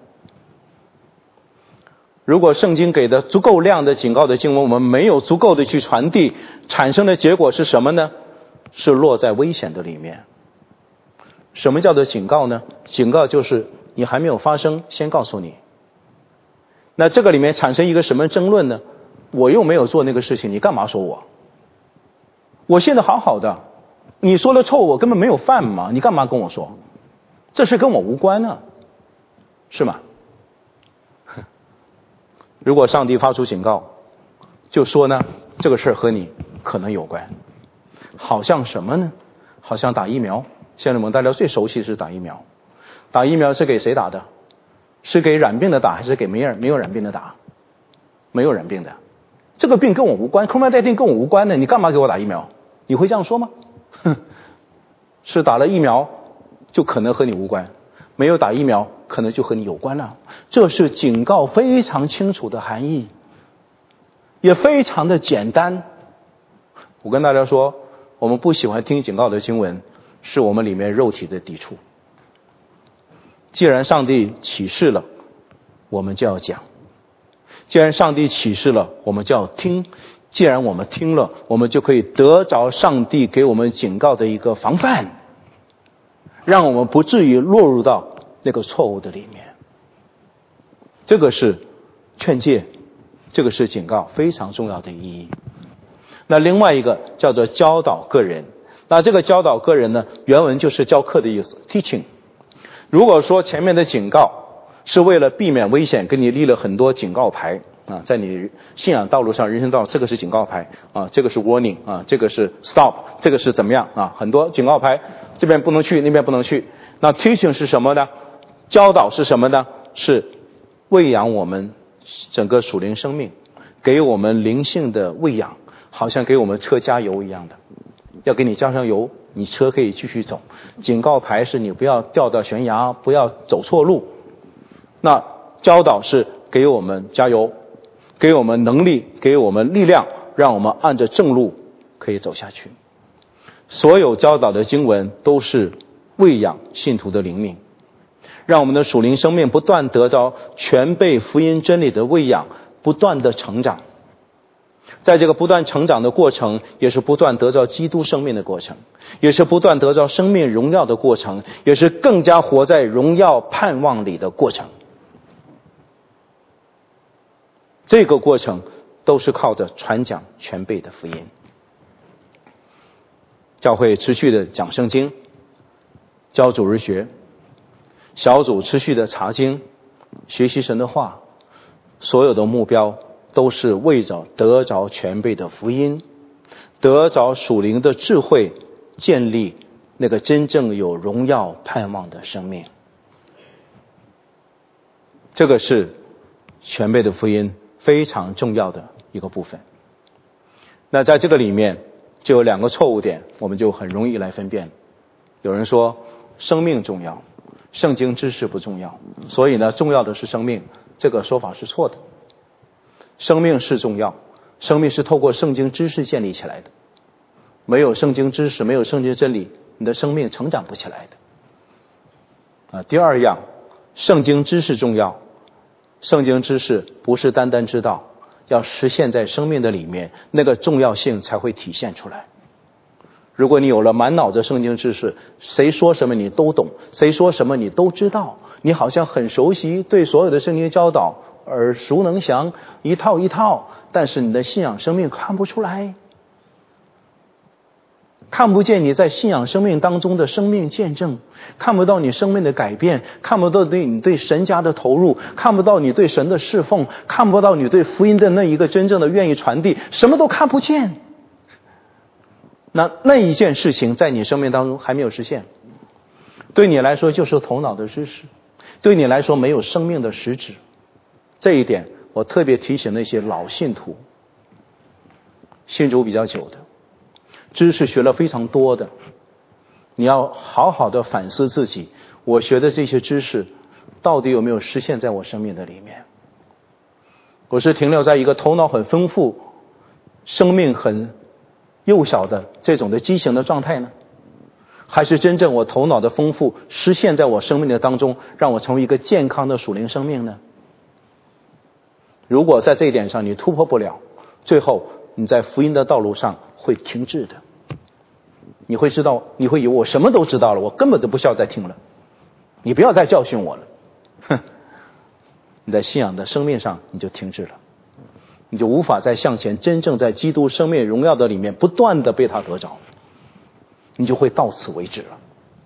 如果圣经给的足够量的警告的经文，我们没有足够的去传递，产生的结果是什么呢？是落在危险的里面。什么叫做警告呢？警告就是你还没有发生，先告诉你。那这个里面产生一个什么争论呢？我又没有做那个事情，你干嘛说我？我现在好好的，你说了错，我根本没有犯嘛，你干嘛跟我说？这事跟我无关呢，是吗？如果上帝发出警告，就说呢，这个事和你可能有关。好像什么呢？好像打疫苗。现在我们大家最熟悉是打疫苗。打疫苗是给谁打的？是给染病的打，还是给没有没有染病的打？没有染病的。这个病跟我无关 ，COVID 十九 跟我无关的，你干嘛给我打疫苗？你会这样说吗？哼，是打了疫苗就可能和你无关，没有打疫苗可能就和你有关了。这是警告非常清楚的含义，也非常的简单。我跟大家说，我们不喜欢听警告的经文，是我们里面肉体的抵触。既然上帝启示了，我们就要讲；既然上帝启示了，我们就要听；既然我们听了，我们就可以得着上帝给我们警告的一个防范，让我们不至于落入到那个错误的里面。这个是劝诫，这个是警告，非常重要的意义。那另外一个叫做教导个人，那这个教导个人呢，原文就是教课的意思 teaching。 如果说前面的警告是为了避免危险，给你立了很多警告牌啊，在你信仰道路上、人生道路，这个是警告牌啊，这个是 warning 啊，这个是 stop， 这个是怎么样啊，很多警告牌，这边不能去，那边不能去。那 teaching 是什么呢？教导是什么呢？是喂养我们整个属灵生命，给我们灵性的喂养，好像给我们车加油一样的，要给你加上油，你车可以继续走。警告牌是你不要掉到悬崖，不要走错路。那教导是给我们加油，给我们能力，给我们力量，让我们按着正路可以走下去。所有教导的经文都是喂养信徒的灵命，让我们的属灵生命不断得到全备福音真理的喂养，不断的成长。在这个不断成长的过程，也是不断得到基督生命的过程，也是不断得到生命荣耀的过程，也是更加活在荣耀盼望里的过程。这个过程都是靠着传讲全备的福音。教会持续的讲圣经，教主日学，小组持续的查经，学习神的话，所有的目标都是为着得着全备的福音，得着属灵的智慧，建立那个真正有荣耀盼望的生命。这个是全备的福音非常重要的一个部分。那在这个里面就有两个错误点，我们就很容易来分辨。有人说生命重要，圣经知识不重要，所以呢重要的是生命，这个说法是错的。生命是重要，生命是透过圣经知识建立起来的，没有圣经知识，没有圣经真理，你的生命成长不起来的。啊，第二样，圣经知识重要，圣经知识不是单单知道，要实现在生命的里面，那个重要性才会体现出来。如果你有了满脑子圣经知识，谁说什么你都懂，谁说什么你都知道，你好像很熟悉，对所有的圣经教导耳熟能详，一套一套，但是你的信仰生命看不出来，看不见你在信仰生命当中的生命见证，看不到你生命的改变，看不到你对神家的投入，看不到你对神的侍奉，看不到你对福音的那一个真正的愿意传递，什么都看不见。那那一件事情在你生命当中还没有实现，对你来说就是头脑的知识，对你来说没有生命的实质。这一点我特别提醒那些老信徒，信主比较久的，知识学了非常多的，你要好好的反思自己，我学的这些知识到底有没有实现在我生命的里面。我是停留在一个头脑很丰富，生命很幼小的这种的畸形的状态呢，还是真正我头脑的丰富实现在我生命的当中，让我成为一个健康的属灵生命呢？如果在这一点上你突破不了，最后你在福音的道路上会停滞的。你会知道，你会以为我什么都知道了，我根本就不需要再听了，你不要再教训我了。哼，你在信仰的生命上你就停滞了，你就无法再向前真正在基督生命荣耀的里面不断的被他得着，你就会到此为止了。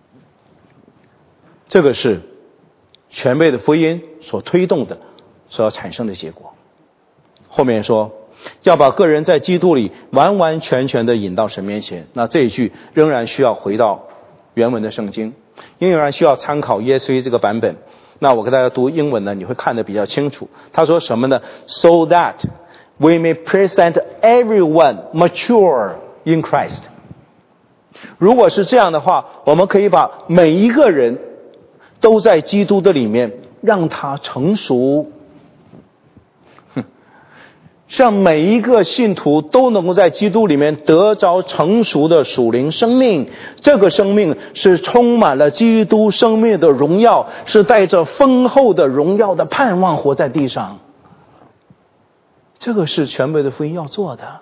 这个是全备的福音所推动的，所要产生的结果。后面说要把个人在基督里完完全全的引到神面前，那这一句仍然需要回到原文的圣经，仍然需要参考 E S V 这个版本。那我给大家读英文呢，你会看得比较清楚。他说什么呢？ So that we may present everyone mature in Christ。 如果是这样的话，我们可以把每一个人都在基督的里面让他成熟，让每一个信徒都能够在基督里面得着成熟的属灵生命。这个生命是充满了基督生命的荣耀，是带着丰厚的荣耀的盼望活在地上。这个是全备的福音要做的，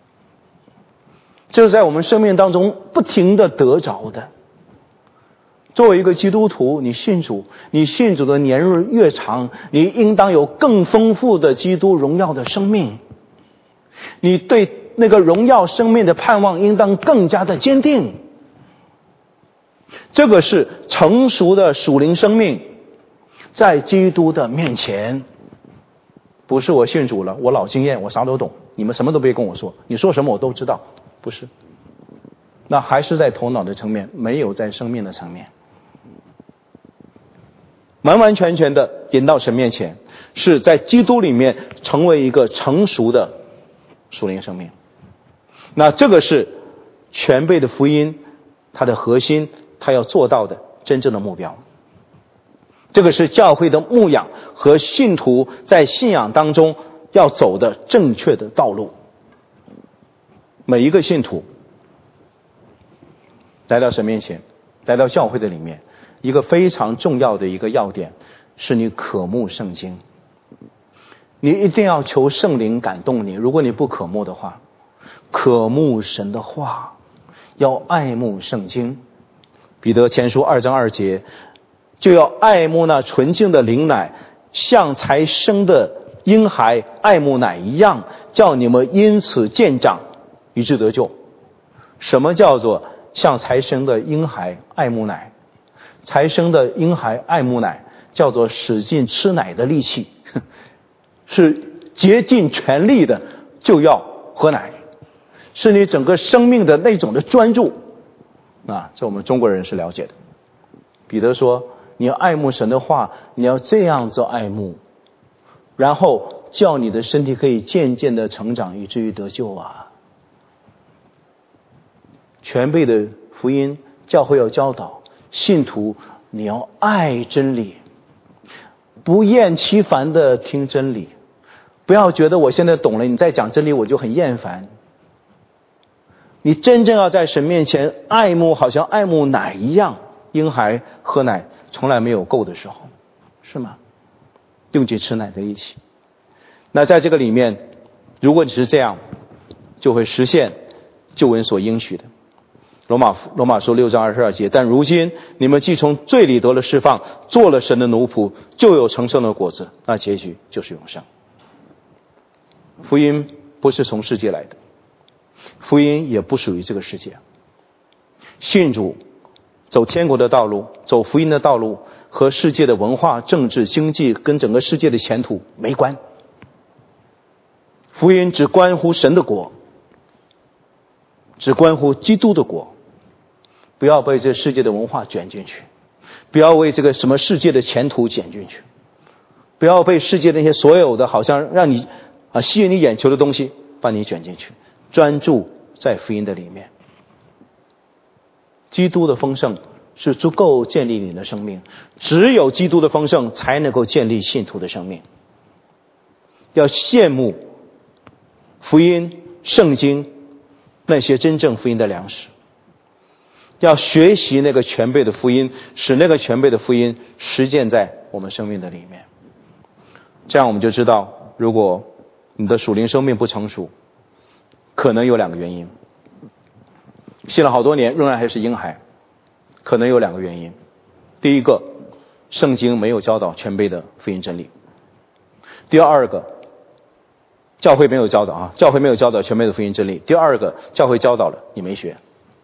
这是在我们生命当中不停的得着的。作为一个基督徒，你信主，你信主的年日越长，你应当有更丰富的基督荣耀的生命，你对那个荣耀生命的盼望应当更加的坚定。这个是成熟的属灵生命，在基督的面前。不是我信主了，我老经验，我啥都懂，你们什么都别跟我说，你说什么我都知道，不是。那还是在头脑的层面，没有在生命的层面。完完全全的引到神面前，是在基督里面成为一个成熟的属灵生命。那这个是全备的福音它的核心，它要做到的真正的目标。这个是教会的牧养和信徒在信仰当中要走的正确的道路。每一个信徒来到神面前，来到教会的里面，一个非常重要的一个要点是你渴慕圣经。你一定要求圣灵感动你，如果你不渴慕的话，渴慕神的话，要爱慕圣经。彼得前书二章二节，就要爱慕那纯净的灵奶，像才生的婴孩爱慕奶一样，叫你们因此渐长，以致得救。什么叫做像才生的婴孩爱慕奶？才生的婴孩爱慕奶，叫做使劲吃奶的力气，是竭尽全力的就要喝奶，是你整个生命的那种的专注啊，这我们中国人是了解的。彼得说，你要爱慕神的话，你要这样子爱慕，然后叫你的身体可以渐渐的成长，以至于得救啊。全备的福音教会要教导信徒，你要爱真理，不厌其烦的听真理，不要觉得我现在懂了，你再讲真理我就很厌烦。你真正要在神面前爱慕，好像爱慕奶一样，婴孩喝奶从来没有够的时候，是吗？用起吃奶在一起。那在这个里面，如果你是这样，就会实现救恩所应许的。罗马罗马书六章二十二节，但如今你们既从罪里得了释放，做了神的奴仆，就有成圣的果子，那结局就是永生。福音不是从世界来的，福音也不属于这个世界。信主走天国的道路，走福音的道路，和世界的文化、政治、经济跟整个世界的前途没关。福音只关乎神的国，只关乎基督的国。不要被这世界的文化卷进去，不要为这个什么世界的前途卷进去，不要被世界那些所有的好像让你啊吸引你眼球的东西把你卷进去，专注在福音的里面。基督的丰盛是足够建立你的生命，只有基督的丰盛才能够建立信徒的生命。要羡慕福音圣经那些真正福音的粮食，要学习那个全备的福音，使那个全备的福音实践在我们生命的里面。这样我们就知道，如果你的属灵生命不成熟，可能有两个原因。信了好多年仍然还是婴孩，可能有两个原因。第一个，圣经没有教导全备的福音真理。第二个，教会没有教导啊，教会没有教导全备的福音真理。第二个，教会教导了，你没学。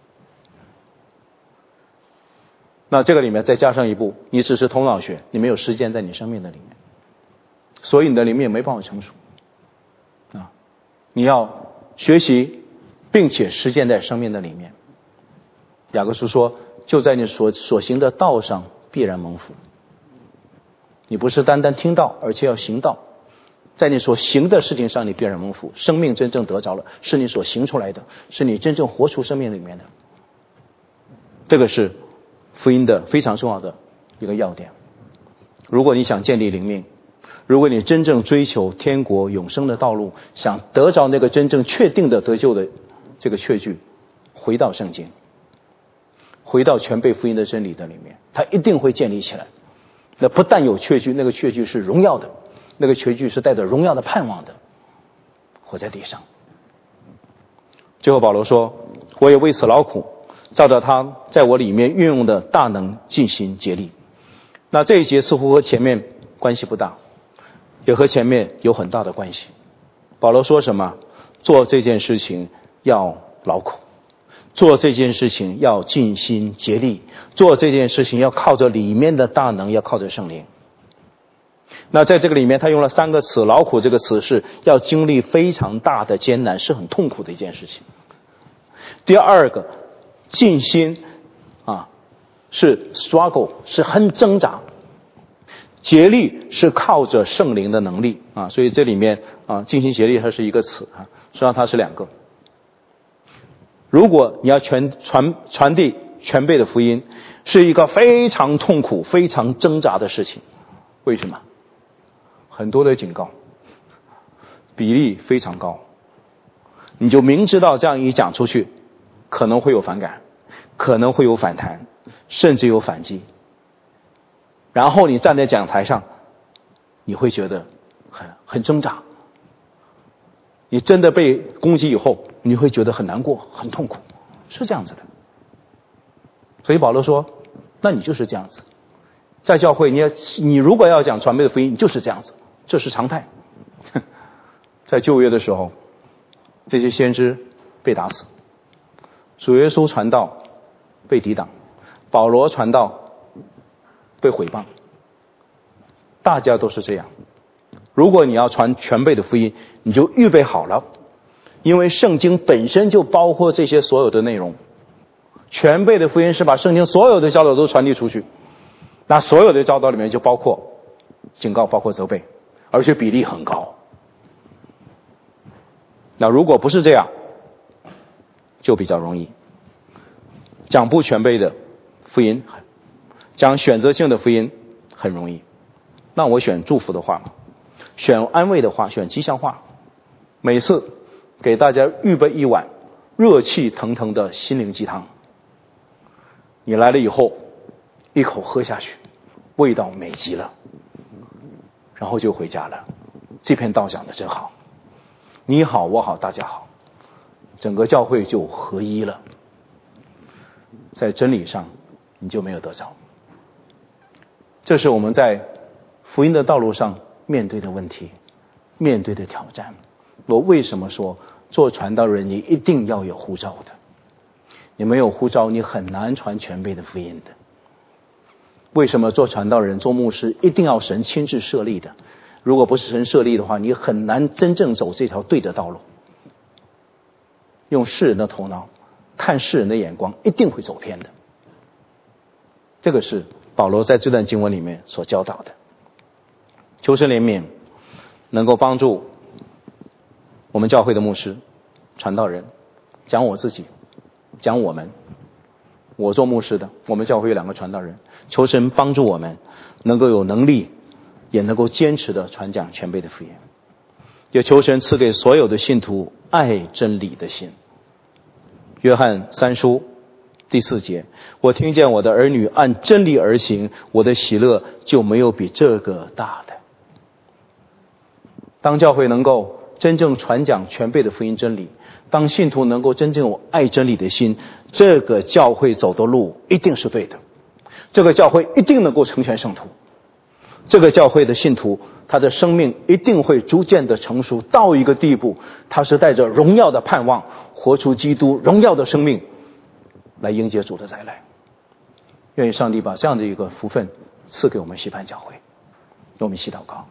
那这个里面再加上一步，你只是头脑学，你没有实践在你生命的里面，所以你的里面没办法成熟啊！你要学习，并且实践在生命的里面。雅各书说，就在你所所行的道上必然蒙福。你不是单单听道，而且要行道，在你所行的事情上你必然蒙福。生命真正得着了，是你所行出来的，是你真正活出生命里面的。这个是福音的非常重要的一个要点。如果你想建立灵命，如果你真正追求天国永生的道路，想得着那个真正确定的得救的这个确据，回到圣经，回到全备福音的真理的里面，它一定会建立起来。那不但有确据，那个确据是荣耀的，那个确据是带着荣耀的盼望的，活在地上。最后保罗说，我也为此劳苦，照着他在我里面运用的大能尽心竭力。那这一节似乎和前面关系不大，也和前面有很大的关系。保罗说什么？做这件事情要劳苦，做这件事情要尽心竭力，做这件事情要靠着里面的大能，要靠着圣灵。那在这个里面他用了三个词，劳苦这个词是要经历非常大的艰难，是很痛苦的一件事情。第二个尽心啊，是 struggle， 是很挣扎。竭力是靠着圣灵的能力啊，所以这里面啊，尽心竭力它是一个词啊，实际上它是两个。如果你要全传传递全备的福音，是一个非常痛苦、非常挣扎的事情。为什么？很多的警告，比例非常高，你就明知道这样一讲出去，可能会有反感，可能会有反弹，甚至有反击。然后你站在讲台上，你会觉得很很挣扎。你真的被攻击以后，你会觉得很难过、很痛苦，是这样子的。所以保罗说，那你就是这样子。在教会，你要你如果要讲传备的福音，你就是这样子，这是常态。在旧约的时候，这些先知被打死，主耶稣传道被抵挡，保罗传道被毁谤，大家都是这样。 如果你要传全备的福音，你就预备好了，因为圣经本身就包括这些所有的内容。全备的福音是把圣经所有的教导都传递出去，那所有的教导里面就包括警告，包括责备，而且比例很高。那如果不是这样，就比较容易。讲不全备的福音，讲选择性的福音很容易。那我选祝福的话，选安慰的话，选吉祥话，每次给大家预备一碗热气腾腾的心灵鸡汤，你来了以后一口喝下去，味道美极了，然后就回家了。这篇道讲的真好，你好我好大家好，整个教会就合一了，在真理上你就没有得着。这是我们在福音的道路上面对的问题，面对的挑战。我为什么说做传道人你一定要有呼召的？你没有呼召，你很难传全备的福音的。为什么做传道人做牧师一定要神亲自设立的？如果不是神设立的话，你很难真正走这条对的道路。用世人的头脑看世人的眼光，一定会走偏的。这个是保罗在这段经文里面所教导的。求神怜悯，能够帮助我们教会的牧师、传道人，讲我自己，讲我们，我做牧师的，我们教会有两个传道人，求神帮助我们能够有能力，也能够坚持的传讲全备的福音。也求神赐给所有的信徒爱真理的心。约翰三书第四节，我听见我的儿女按真理而行，我的喜乐就没有比这个大的。当教会能够真正传讲全备的福音真理，当信徒能够真正有爱真理的心，这个教会走的路一定是对的，这个教会一定能够成全圣徒，这个教会的信徒他的生命一定会逐渐的成熟到一个地步，他是带着荣耀的盼望活出基督荣耀的生命来迎接主的再来。愿意上帝把这样的一个福分赐给我们西盼教会。我们一起祷告。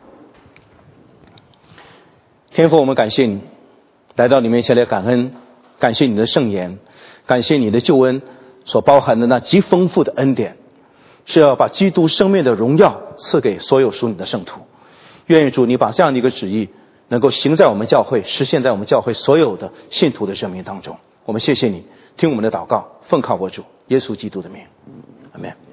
天父，我们感谢你来到你面前来感恩，感谢你的圣言，感谢你的救恩所包含的那极丰富的恩典，是要把基督生命的荣耀赐给所有属你的圣徒。愿意主你把这样的一个旨意能够行在我们教会，实现在我们教会所有的信徒的生命当中。我们谢谢你，听我们的祷告，奉靠我主耶稣基督的名，阿们。